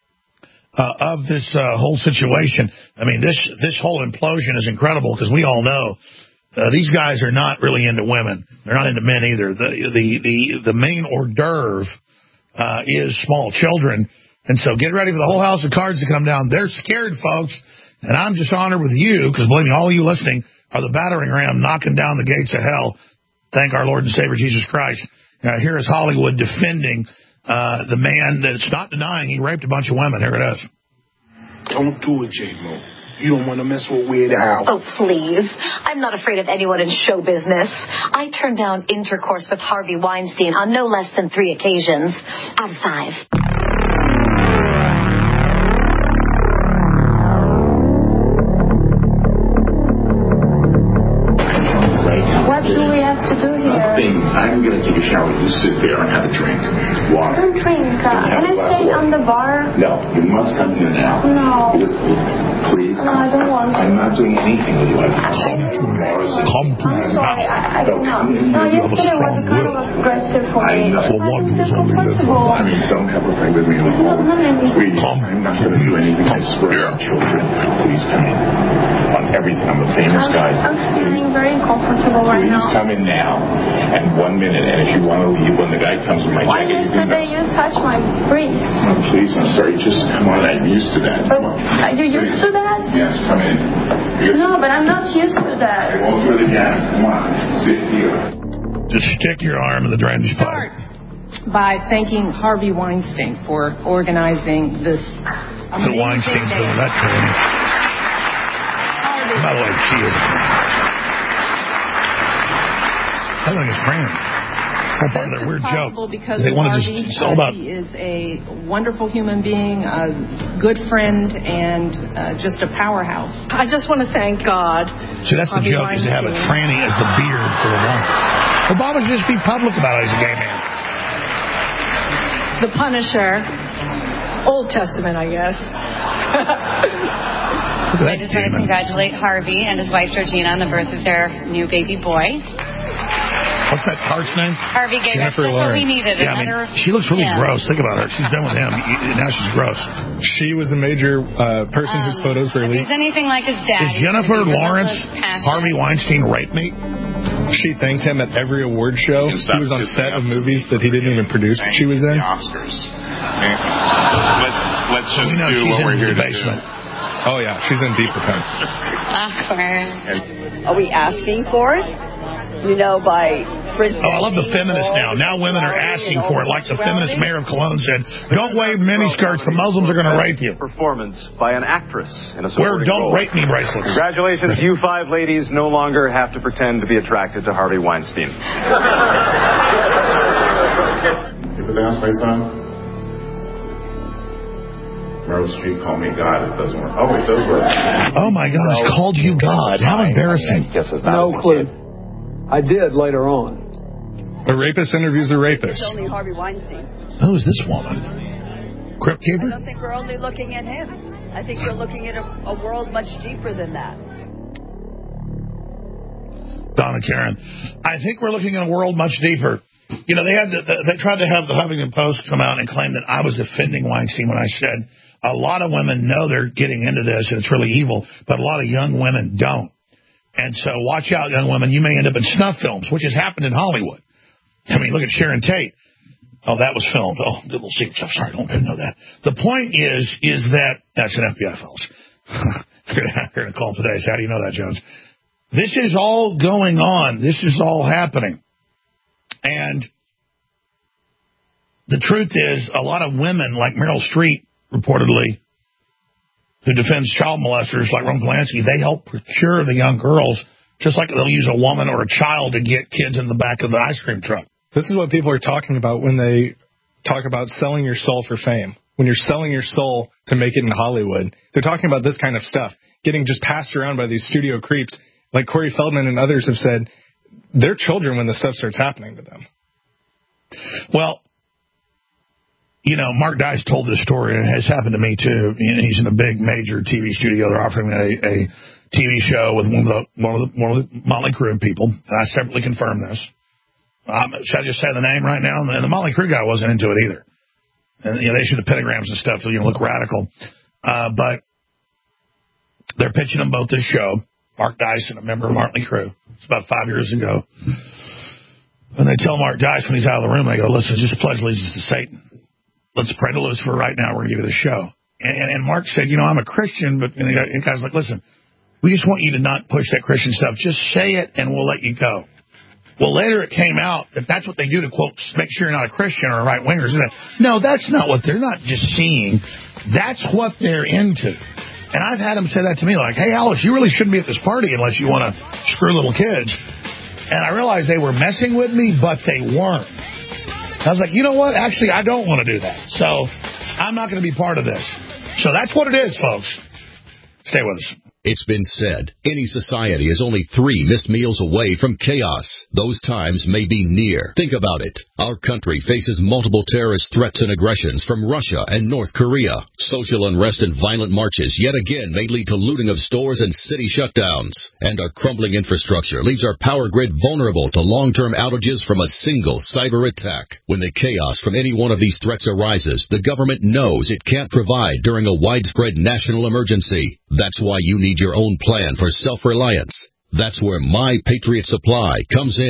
of this whole situation. I mean, this whole implosion is incredible because we all know these guys are not really into women. They're not into men either. The main hors d'oeuvre is small children. And so get ready for the whole house of cards to come down. They're scared, folks. And I'm just honored with you, because believe me, all of you listening are the battering ram knocking down the gates of hell. Thank our Lord and Savior Jesus Christ. Here is Hollywood defending the man that's not denying he raped a bunch of women. Here it is. Don't do it, J-Mo. You don't want to mess with Weird Al. Oh, please. I'm not afraid of anyone in show business. I turned down intercourse with Harvey Weinstein on no less than 3 occasions out of 5. What do we have to do here? Nothing. I'm going to take a shower. You sit there and have a drink. Water. I don't drink. Can I stay on the bar? No, you must come here now. No. Please. No, I don't want to. I'm not doing anything with you. Come to me. Come to me. I'm sorry. I don't know. No, yesterday was kind of aggressive for me. For one who's only lived I mean, don't have a fight with me on the phone. Please. I'm not going to do anything to swear on children. Please come in. On everything. I'm a famous guy. I'm feeling very uncomfortable right now. Please come in now. And 1 minute. And if you want to leave when the guy comes with my jacket, you can go. Yesterday you touched my breast. Oh, please, I'm sorry. Just come on. I'm used to that. Are you used to that? Yes, come in. No, but I'm not used to that. I won't do it again. Come on. Sit here. Just stick your arm in the drainage pipe. by thanking Harvey Weinstein for organizing this. The Weinstein's doing that training. By the way, she is a trainer. I think it's training. That's part of their weird joke. Because they want to Harvey, just, it's all about. He is a wonderful human being, a good friend, and just a powerhouse. I just want to thank God. See, that's the joke, is to have a tranny as the beard for Obama. Obama should just be public about it. He's a gay man. The Punisher. Old Testament, I guess. I just want to congratulate Harvey and his wife Georgina on the birth of their new baby boy. What's that tart's name? Harvey gave us just what we needed. Yeah, she looks really gross. Think about her. She's been with him. Now she's gross. She was a major person whose photos were leaked. If he's anything like his dad. Is Jennifer Lawrence Harvey Weinstein rape me? She thanked him at every award show. She was on set of movies that he didn't even produce that she was in. The Oscars. Let's just do what we're here to do. Oh, yeah. She's in deep repent. Are we asking for it? You know, by... Oh, I love the feminists now. Now women are asking for it, like the feminist mayor of Cologne said, don't wave miniskirts, the Muslims are going to rape you. Performance by an actress in a wear don't rape me bracelets. Congratulations, you 5 ladies no longer have to pretend to be attracted to Harvey Weinstein. Keep it down, say something. Meryl Streep called me God. It doesn't work. Oh, it does work. Oh, my gosh, called you God. How embarrassing. No clue. I did later on. A rapist interviews a rapist. It's only Harvey Weinstein. Who is this woman? Crypt Keeper? I don't think we're only looking at him. I think we're looking at a world much deeper than that. Donna Karen. I think we're looking at a world much deeper. You know, they tried to have the Huffington Post come out and claim that I was defending Weinstein when I said a lot of women know they're getting into this and it's really evil, but a lot of young women don't. And so watch out, young women. You may end up in snuff films, which has happened in Hollywood. I mean, look at Sharon Tate. Oh, that was filmed. Oh, little secrets. I'm sorry, I don't know that. The point is that that's an FBI files. They're going to call today. So how do you know that, Jones? This is all going on. This is all happening. And the truth is, a lot of women, like Meryl Streep, reportedly, who defends child molesters like Roman Polanski, they help procure the young girls, just like they'll use a woman or a child to get kids in the back of the ice cream truck. This is what people are talking about when they talk about selling your soul for fame. When you're selling your soul to make it in Hollywood, they're talking about this kind of stuff, getting just passed around by these studio creeps. Like Corey Feldman and others have said, they're children when this stuff starts happening to them. Well, you know, Mark Dice told this story, and it has happened to me, too. He's in a big, major TV studio. They're offering a TV show with one of the Motley Crue people, and I separately confirmed this. Should I just say the name right now? And the Motley Crue guy wasn't into it either. And, you know, they issue the pentagrams and stuff to, you know, look radical. But they're pitching them both this show. Mark Dice and a member of Motley Crue. It's about 5 years ago. And they tell Mark Dice when he's out of the room, they go, listen, just pledge allegiance to Satan. Let's pray to Lucifer right now. We're going to give you the show. And Mark said, you know, I'm a Christian, but and the guy's like, listen, we just want you to not push that Christian stuff. Just say it, and we'll let you go. Well, later it came out that that's what they do to, quote, make sure you're not a Christian or a right-winger. No, that's not what they're not just seeing. That's what they're into. And I've had them say that to me, like, hey, Alex, you really shouldn't be at this party unless you want to screw little kids. And I realized they were messing with me, but they weren't. I was like, you know what? Actually, I don't want to do that. So I'm not going to be part of this. So that's what it is, folks. Stay with us. It's been said, any society is only 3 missed meals away from chaos. Those times may be near. Think about it. Our country faces multiple terrorist threats and aggressions from Russia and North Korea. Social unrest and violent marches yet again may lead to looting of stores and city shutdowns. And our crumbling infrastructure leaves our power grid vulnerable to long-term outages from a single cyber attack. When the chaos from any one of these threats arises, the government knows it can't provide during a widespread national emergency. That's why you need your own plan for self-reliance. That's where My Patriot Supply comes in.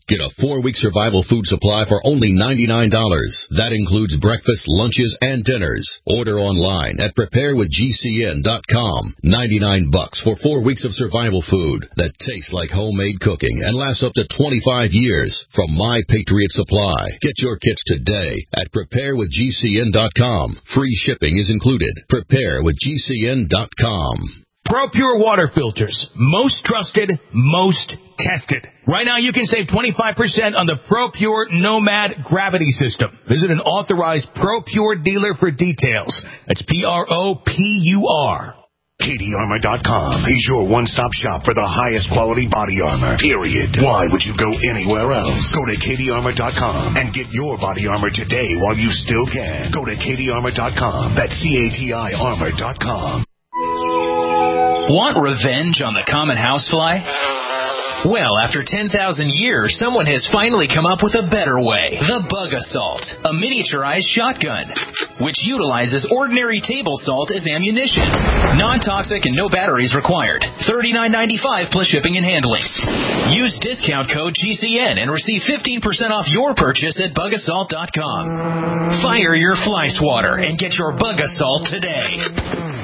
Get a 4-week survival food supply for only $99. That includes breakfast, lunches, and dinners. Order online at preparewithgcn.com. $99 for 4 weeks of survival food that tastes like homemade cooking and lasts up to 25 years from My Patriot Supply. Get your kits today at preparewithgcn.com. Free shipping is included. Preparewithgcn.com. ProPure water filters. Most trusted, most tested. Right now you can save 25% on the ProPure Nomad Gravity System. Visit an authorized ProPure dealer for details. That's PROPUR. CatieArmor.com is your one-stop shop for the highest quality body armor, period. Why would you go anywhere else? Go to CatieArmor.com and get your body armor today while you still can. Go to CatieArmor.com. That's CATI Armor.com. Want revenge on the common housefly? Well, after 10,000 years, someone has finally come up with a better way. The Bug Assault, a miniaturized shotgun, which utilizes ordinary table salt as ammunition. Non-toxic and no batteries required. $39.95 plus shipping and handling. Use discount code GCN and receive 15% off your purchase at bugassault.com. Fire your fly swatter and get your Bug Assault today.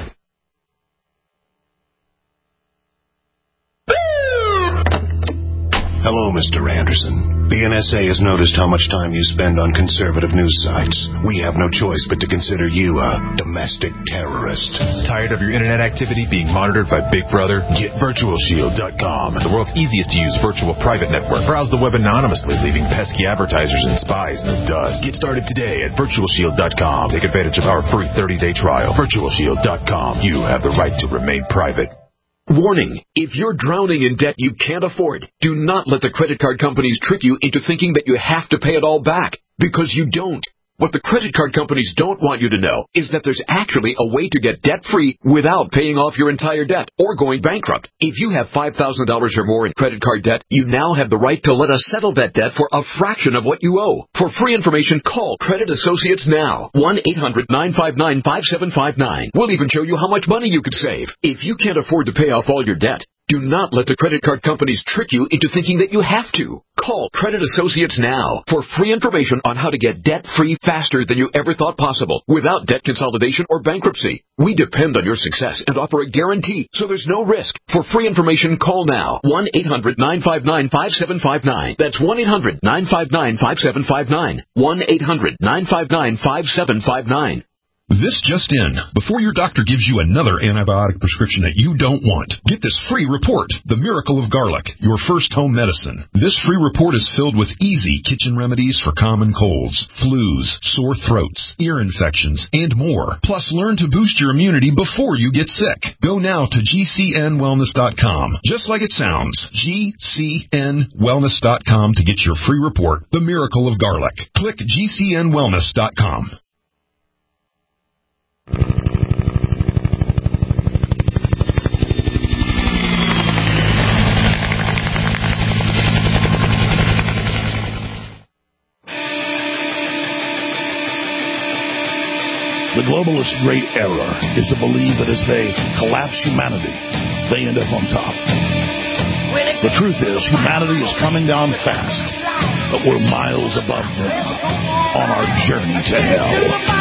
Hello, Mr. Anderson. The NSA has noticed how much time you spend on conservative news sites. We have no choice but to consider you a domestic terrorist. Tired of your internet activity being monitored by Big Brother? Get VirtualShield.com, the world's easiest to use virtual private network. Browse the web anonymously, leaving pesky advertisers and spies in the dust. Get started today at VirtualShield.com. Take advantage of our free 30-day trial. VirtualShield.com. You have the right to remain private. Warning, if you're drowning in debt you can't afford, do not let the credit card companies trick you into thinking that you have to pay it all back, because you don't. What the credit card companies don't want you to know is that there's actually a way to get debt-free without paying off your entire debt or going bankrupt. If you have $5,000 or more in credit card debt, you now have the right to let us settle that debt for a fraction of what you owe. For free information, call Credit Associates now. 1-800-959-5759. We'll even show you how much money you could save. If you can't afford to pay off all your debt, do not let the credit card companies trick you into thinking that you have to. Call Credit Associates now for free information on how to get debt-free faster than you ever thought possible without debt consolidation or bankruptcy. We depend on your success and offer a guarantee, so there's no risk. For free information, call now. 1-800-959-5759. That's 1-800-959-5759. 1-800-959-5759. This just in. Before your doctor gives you another antibiotic prescription that you don't want, get this free report, The Miracle of Garlic, your first home medicine. This free report is filled with easy kitchen remedies for common colds, flus, sore throats, ear infections, and more. Plus, learn to boost your immunity before you get sick. Go now to GCNwellness.com. Just like it sounds, GCNwellness.com to get your free report, The Miracle of Garlic. Click GCNwellness.com. The globalist great error is to believe that as they collapse humanity, they end up on top. The truth is, humanity is coming down fast, but we're miles above them on our journey to hell.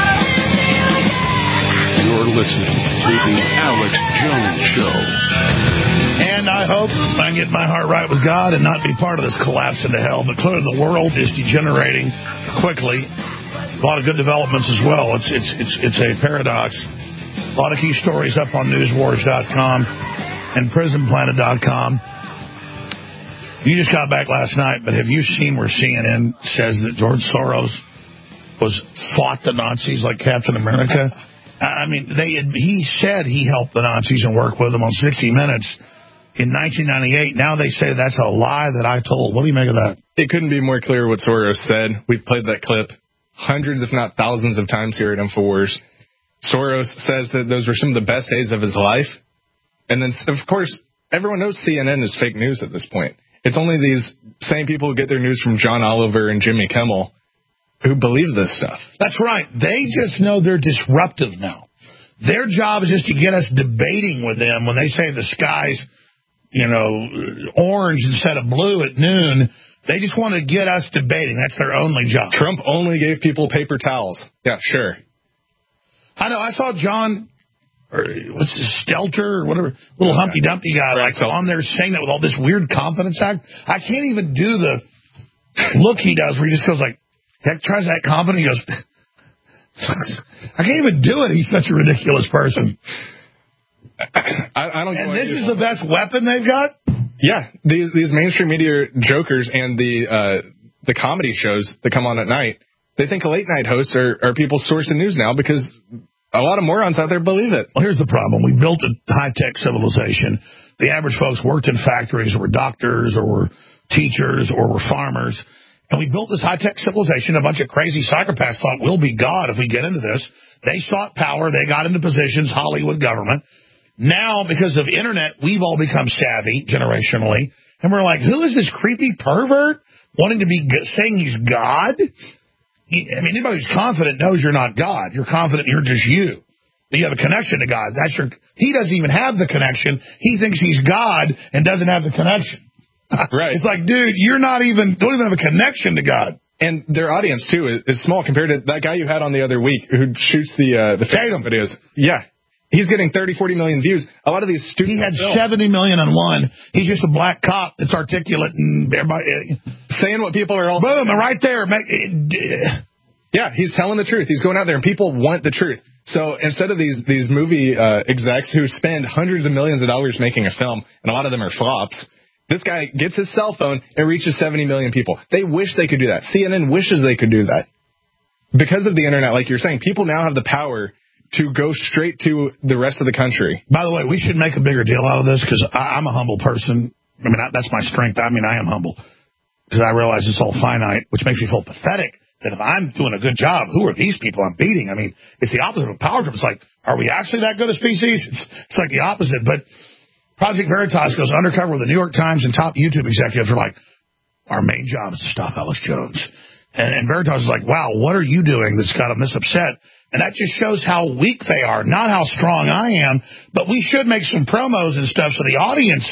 You're listening to The Alex Jones Show. And I hope I can get my heart right with God and not be part of this collapse into hell, but clearly the world is degenerating quickly. A lot of good developments as well. It's a paradox. A lot of key stories up on newswars.com and prisonplanet.com. You just got back last night, but have you seen where CNN says that George Soros fought the Nazis like Captain America? I mean, he said he helped the Nazis and worked with them on 60 Minutes in 1998. Now they say that's a lie that I told. What do you make of that? It couldn't be more clear what Soros said. We've played that clip hundreds, if not thousands of times here at InfoWars. Soros says that those were some of the best days of his life. And then, of course, everyone knows CNN is fake news at this point. It's only these same people who get their news from John Oliver and Jimmy Kimmel who believe this stuff. That's right. They just know they're disruptive now. Their job is just to get us debating with them when they say the sky's, orange instead of blue at noon. They just want to get us debating. That's their only job. Trump only gave people paper towels. Yeah, sure. I know. I saw John, or what's his, Stelter or whatever, little Humpty Dumpty guy, like on there saying that with all this weird confidence act. I can't even do the look he does where he just goes like, tries that confident. He goes, I can't even do it. He's such a ridiculous person. I don't. And this is the best weapon they've got? Yeah, these mainstream media jokers and the comedy shows that come on at night, they think late night hosts are people's source of news now because a lot of morons out there believe it. Well, here's the problem. We built a high-tech civilization. The average folks worked in factories or were doctors or were teachers or were farmers. And we built this high-tech civilization. A bunch of crazy psychopaths thought we'll be God if we get into this. They sought power. They got into positions, Hollywood government. Now, because of internet, we've all become savvy generationally. And we're like, who is this creepy pervert wanting to be saying he's God? I mean, anybody who's confident knows you're not God. You're confident you're just you. You have a connection to God. He doesn't even have the connection. He thinks he's God and doesn't have the connection. Right. It's like, dude, don't even have a connection to God. And their audience, too, is small compared to that guy you had on the other week who shoots the Facebook videos. Yeah. He's getting 30, 40 million views. A lot of these stupid He had 70 million on one. He's just a black cop that's articulate and everybody saying what people are all boom, and right there. Yeah, he's telling the truth. He's going out there and people want the truth. So instead of these movie execs who spend hundreds of millions of dollars making a film, and a lot of them are flops, this guy gets his cell phone and reaches 70 million people. They wish they could do that. CNN wishes they could do that. Because of the internet, like you're saying, people now have the power to go straight to the rest of the country. By the way, we should make a bigger deal out of this because I'm a humble person. I mean, that's my strength. I mean, I am humble because I realize it's all finite, which makes me feel pathetic that if I'm doing a good job, who are these people I'm beating? I mean, it's the opposite of a power trip. It's like, are we actually that good a species? It's like the opposite. But Project Veritas goes undercover with the New York Times and top YouTube executives are like, our main job is to stop Alex Jones. And Veritas is like, wow, what are you doing that's got them this upset? And that just shows how weak they are, not how strong I am. But we should make some promos and stuff so the audience,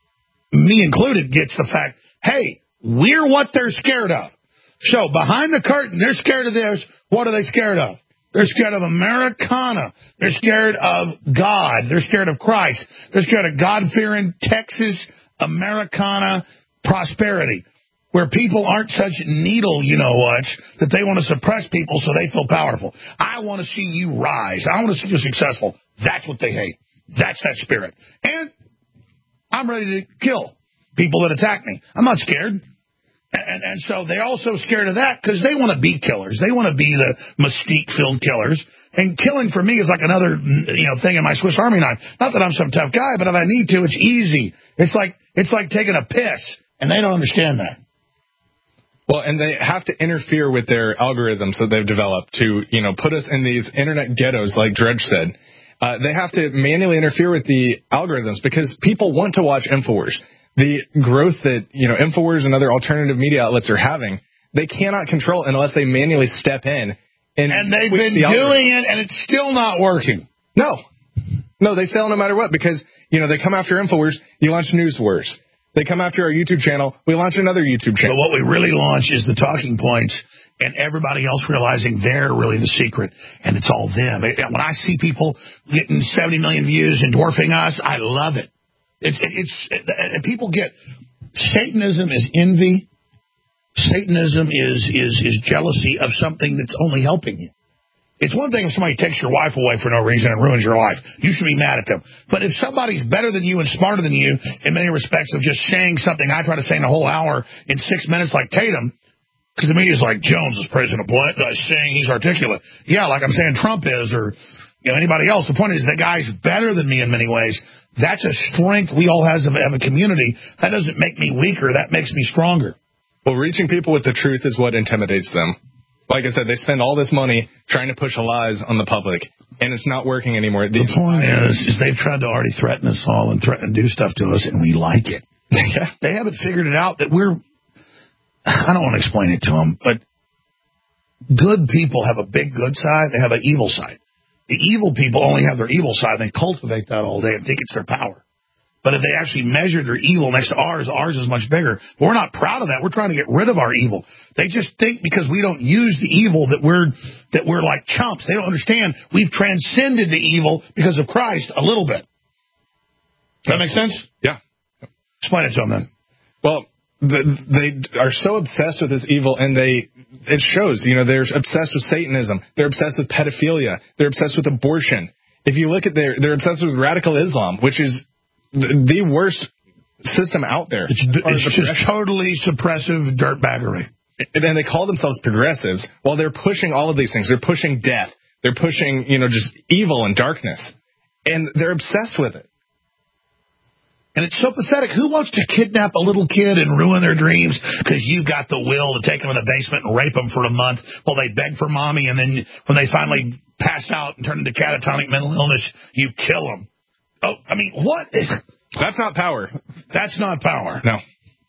me included, gets the fact, hey, we're what they're scared of. So behind the curtain, they're scared of this. What are they scared of? They're scared of Americana. They're scared of God. They're scared of Christ. They're scared of God-fearing Texas Americana prosperity, where people aren't such needle, that they want to suppress people so they feel powerful. I want to see you rise. I want to see you successful. That's what they hate. That's that spirit. And I'm ready to kill people that attack me. I'm not scared. And so they're also scared of that because they want to be killers. They want to be the mystique-filled killers. And killing for me is like another thing in my Swiss Army knife. Not that I'm some tough guy, but if I need to, it's easy. It's like taking a piss, and they don't understand that. Well, and they have to interfere with their algorithms that they've developed to, put us in these internet ghettos, like Dredge said. They have to manually interfere with the algorithms because people want to watch InfoWars. The growth that, InfoWars and other alternative media outlets are having, they cannot control unless they manually step in. And they've been doing it, and it's still not working. No, they fail no matter what because, they come after InfoWars, you launch NewsWars. They come after our YouTube channel, we launch another YouTube channel. But what we really launch is the talking points and everybody else realizing they're really the secret, and it's all them. When I see people getting 70 million views and dwarfing us, I love it. People get Satanism is envy. Satanism is jealousy of something that's only helping you. It's one thing if somebody takes your wife away for no reason and ruins your life. You should be mad at them. But if somebody's better than you and smarter than you in many respects of just saying something I try to say in a whole hour in 6 minutes like Tatum, because the media's like, Jones is praising a blunt, saying he's articulate. Yeah, like I'm saying Trump is or anybody else. The point is the guy's better than me in many ways. That's a strength we all have a community. That doesn't make me weaker. That makes me stronger. Well, reaching people with the truth is what intimidates them. Like I said, they spend all this money trying to push lies on the public, and it's not working anymore. The point is they've tried to already threaten us all and threaten to do stuff to us, and we like it. Yeah. They haven't figured it out that I don't want to explain it to them, but good people have a big good side. They have an evil side. The evil people only have their evil side. They cultivate that all day and think it's their power. But if they actually measured their evil next to ours is much bigger. But we're not proud of that. We're trying to get rid of our evil. They just think because we don't use the evil that we're like chumps. They don't understand we've transcended the evil because of Christ a little bit. Does that make sense? Yeah. Explain it to them then. Well, they are so obsessed with this evil, and it shows. They're obsessed with Satanism. They're obsessed with pedophilia. They're obsessed with abortion. If you look at they're obsessed with radical Islam, which is the worst system out there. It's just totally suppressive dirtbaggery. And they call themselves progressives while they're pushing all of these things. They're pushing death. They're pushing, just evil and darkness. And they're obsessed with it. And it's so pathetic. Who wants to kidnap a little kid and ruin their dreams because you got the will to take them in the basement and rape them for a month while they beg for mommy, and then when they finally pass out and turn into catatonic mental illness, you kill them? Oh, I mean, what? That's not power. That's not power. No.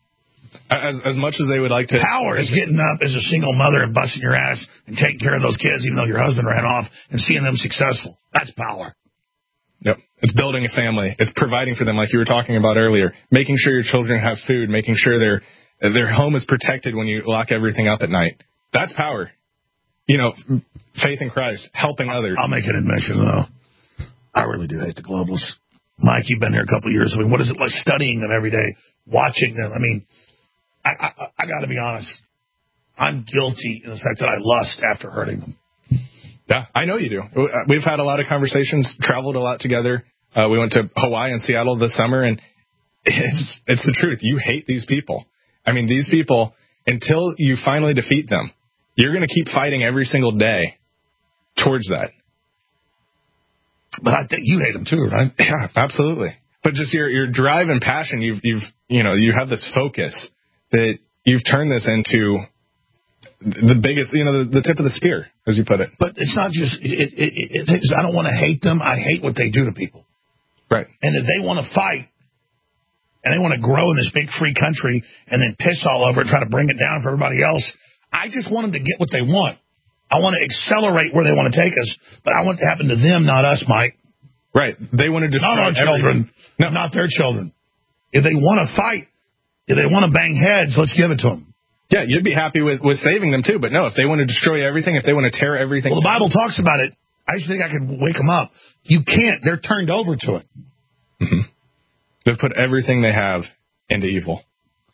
As much as they would like to. Power is getting up as a single mother and busting your ass and taking care of those kids even though your husband ran off and seeing them successful. That's power. Yep. It's building a family. It's providing for them like you were talking about earlier. Making sure your children have food. Making sure their home is protected when you lock everything up at night. That's power. Faith in Christ. Helping others. I'll make an admission, though. I really do hate the globalists. Mike, you've been here a couple of years. I mean, what is it like studying them every day, watching them? I mean, I got to be honest. I'm guilty in the fact that I lust after hurting them. Yeah, I know you do. We've had a lot of conversations, traveled a lot together. We went to Hawaii and Seattle this summer, and it's the truth. You hate these people. I mean, these people, until you finally defeat them, you're going to keep fighting every single day towards that. But I think you hate them too, right? Yeah, absolutely. But just your drive and passion, you have this focus that you've turned this into the biggest, the tip of the spear, as you put it. But it's not just, I don't want to hate them. I hate what they do to people. Right. And if they want to fight and they want to grow in this big free country and then piss all over it, try to bring it down for everybody else, I just want them to get what they want. I want to accelerate where they want to take us, but I want it to happen to them, not us, Mike. Right. They want to destroy not our children. No, not their children. If they want to fight, if they want to bang heads, let's give it to them. Yeah, you'd be happy with saving them too, but no, if they want to destroy everything, if they want to tear everything. Well, the Bible talks about it. I used to think I could wake them up. You can't. They're turned over to it. Mm-hmm. They've put everything they have into evil.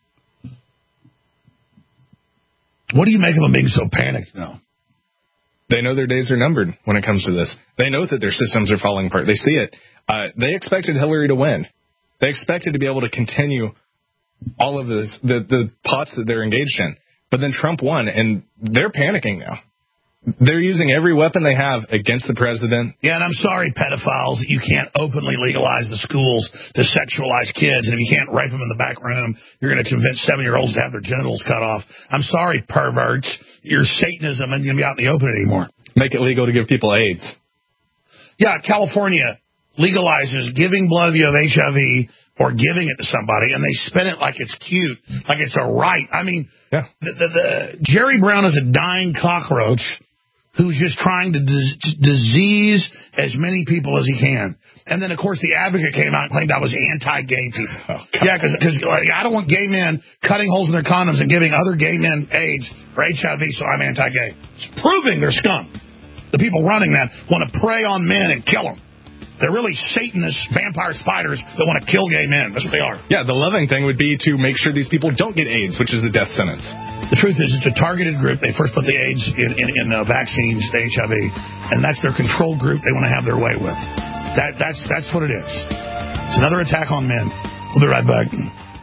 What do you make of them being so panicked now? They know their days are numbered when it comes to this. They know that their systems are falling apart. They see it. They expected Hillary to win. They expected to be able to continue all of this, the pots that they're engaged in. But then Trump won, and they're panicking now. They're using every weapon they have against the president. Yeah, and I'm sorry, pedophiles, that you can't openly legalize the schools to sexualize kids. And if you can't rape them in the back room, you're going to convince 7-year-olds to have their genitals cut off. I'm sorry, perverts. Your Satanism isn't going to be out in the open anymore. Make it legal to give people AIDS. Yeah, California legalizes giving blood if you have HIV or giving it to somebody, and they spin it like it's cute, like it's a right. I mean, yeah. the Jerry Brown is a dying cockroach who's just trying to disease as many people as he can. And then, of course, the Advocate came out and claimed I was anti-gay people. Oh, yeah, because I don't want gay men cutting holes in their condoms and giving other gay men AIDS or HIV, so I'm anti-gay. It's proving they're scum. The people running that want to prey on men and kill them. They're really Satanist vampire spiders that want to kill gay men. That's what they are. Yeah, the loving thing would be to make sure these people don't get AIDS, which is the death sentence. The truth is, it's a targeted group. They first put the AIDS in vaccines, the HIV, and that's their control group they want to have their way with. That's what it is. It's another attack on men. We'll be right back.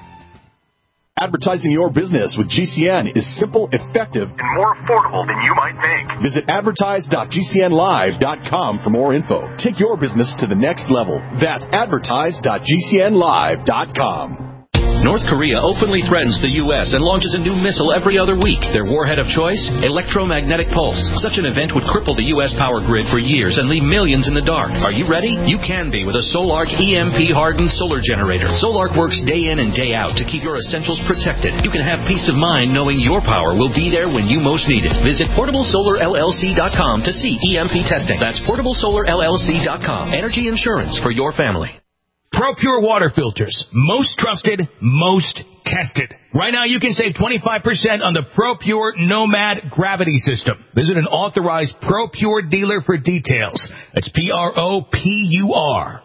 Advertising your business with GCN is simple, effective, and more affordable than you might think. Visit advertise.gcnlive.com for more info. Take your business to the next level. That's advertise.gcnlive.com. North Korea openly threatens the U.S. and launches a new missile every other week. Their warhead of choice? Electromagnetic pulse. Such an event would cripple the U.S. power grid for years and leave millions in the dark. Are you ready? You can be with a Solark EMP-hardened solar generator. Solark works day in and day out to keep your essentials protected. You can have peace of mind knowing your power will be there when you most need it. Visit PortableSolarLLC.com to see EMP testing. That's PortableSolarLLC.com. Energy insurance for your family. ProPure water filters. Most trusted, most tested. Right now you can save 25% on the ProPure Nomad gravity system. Visit an authorized ProPure dealer for details. That's PROPUR.